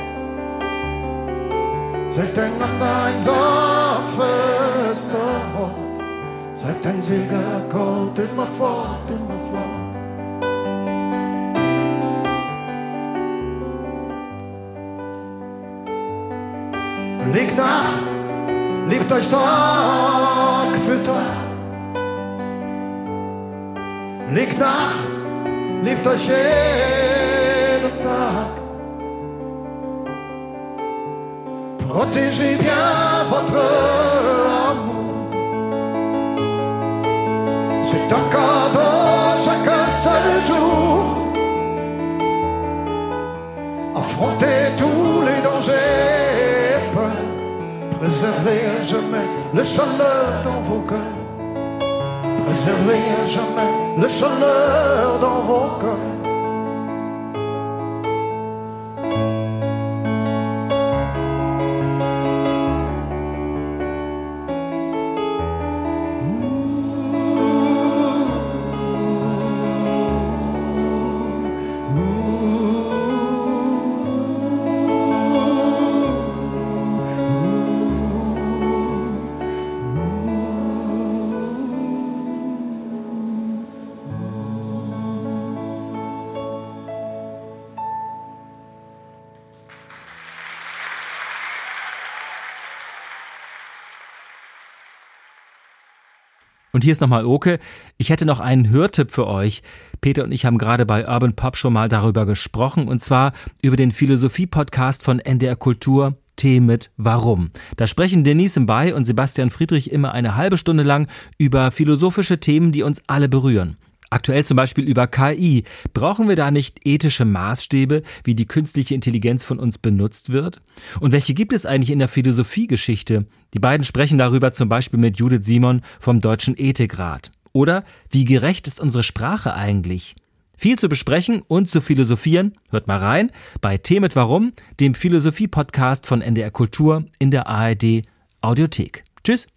Seid einander ein sanfter Ort. Seid ein seliger Akkord, immer fort, immer fort. Legt nach, liebt euch Tag für Tag. Legt nach, liebt euch jeden Tag. Protégez bien votre amour. C'est un cadeau chaque seul jour. Affrontez tous les dangers, peurs. Préservez à jamais le chaleur dans vos cœurs. Préservez à jamais le chaleur dans vos cœurs. Und hier ist nochmal Oke. Ich hätte noch einen Hörtipp für euch. Peter und ich haben gerade bei Urban Pop schon mal darüber gesprochen, und zwar über den Philosophie-Podcast von N D R Kultur, Tee mit Warum. Da sprechen Denise Mbay und Sebastian Friedrich immer eine halbe Stunde lang über philosophische Themen, die uns alle berühren. Aktuell zum Beispiel über K I. Brauchen wir da nicht ethische Maßstäbe, wie die künstliche Intelligenz von uns benutzt wird? Und welche gibt es eigentlich in der Philosophiegeschichte? Die beiden sprechen darüber zum Beispiel mit Judith Simon vom Deutschen Ethikrat. Oder wie gerecht ist unsere Sprache eigentlich? Viel zu besprechen und zu philosophieren. Hört mal rein bei Tee mit Warum, dem Philosophie-Podcast von N D R Kultur in der A R D Audiothek. Tschüss!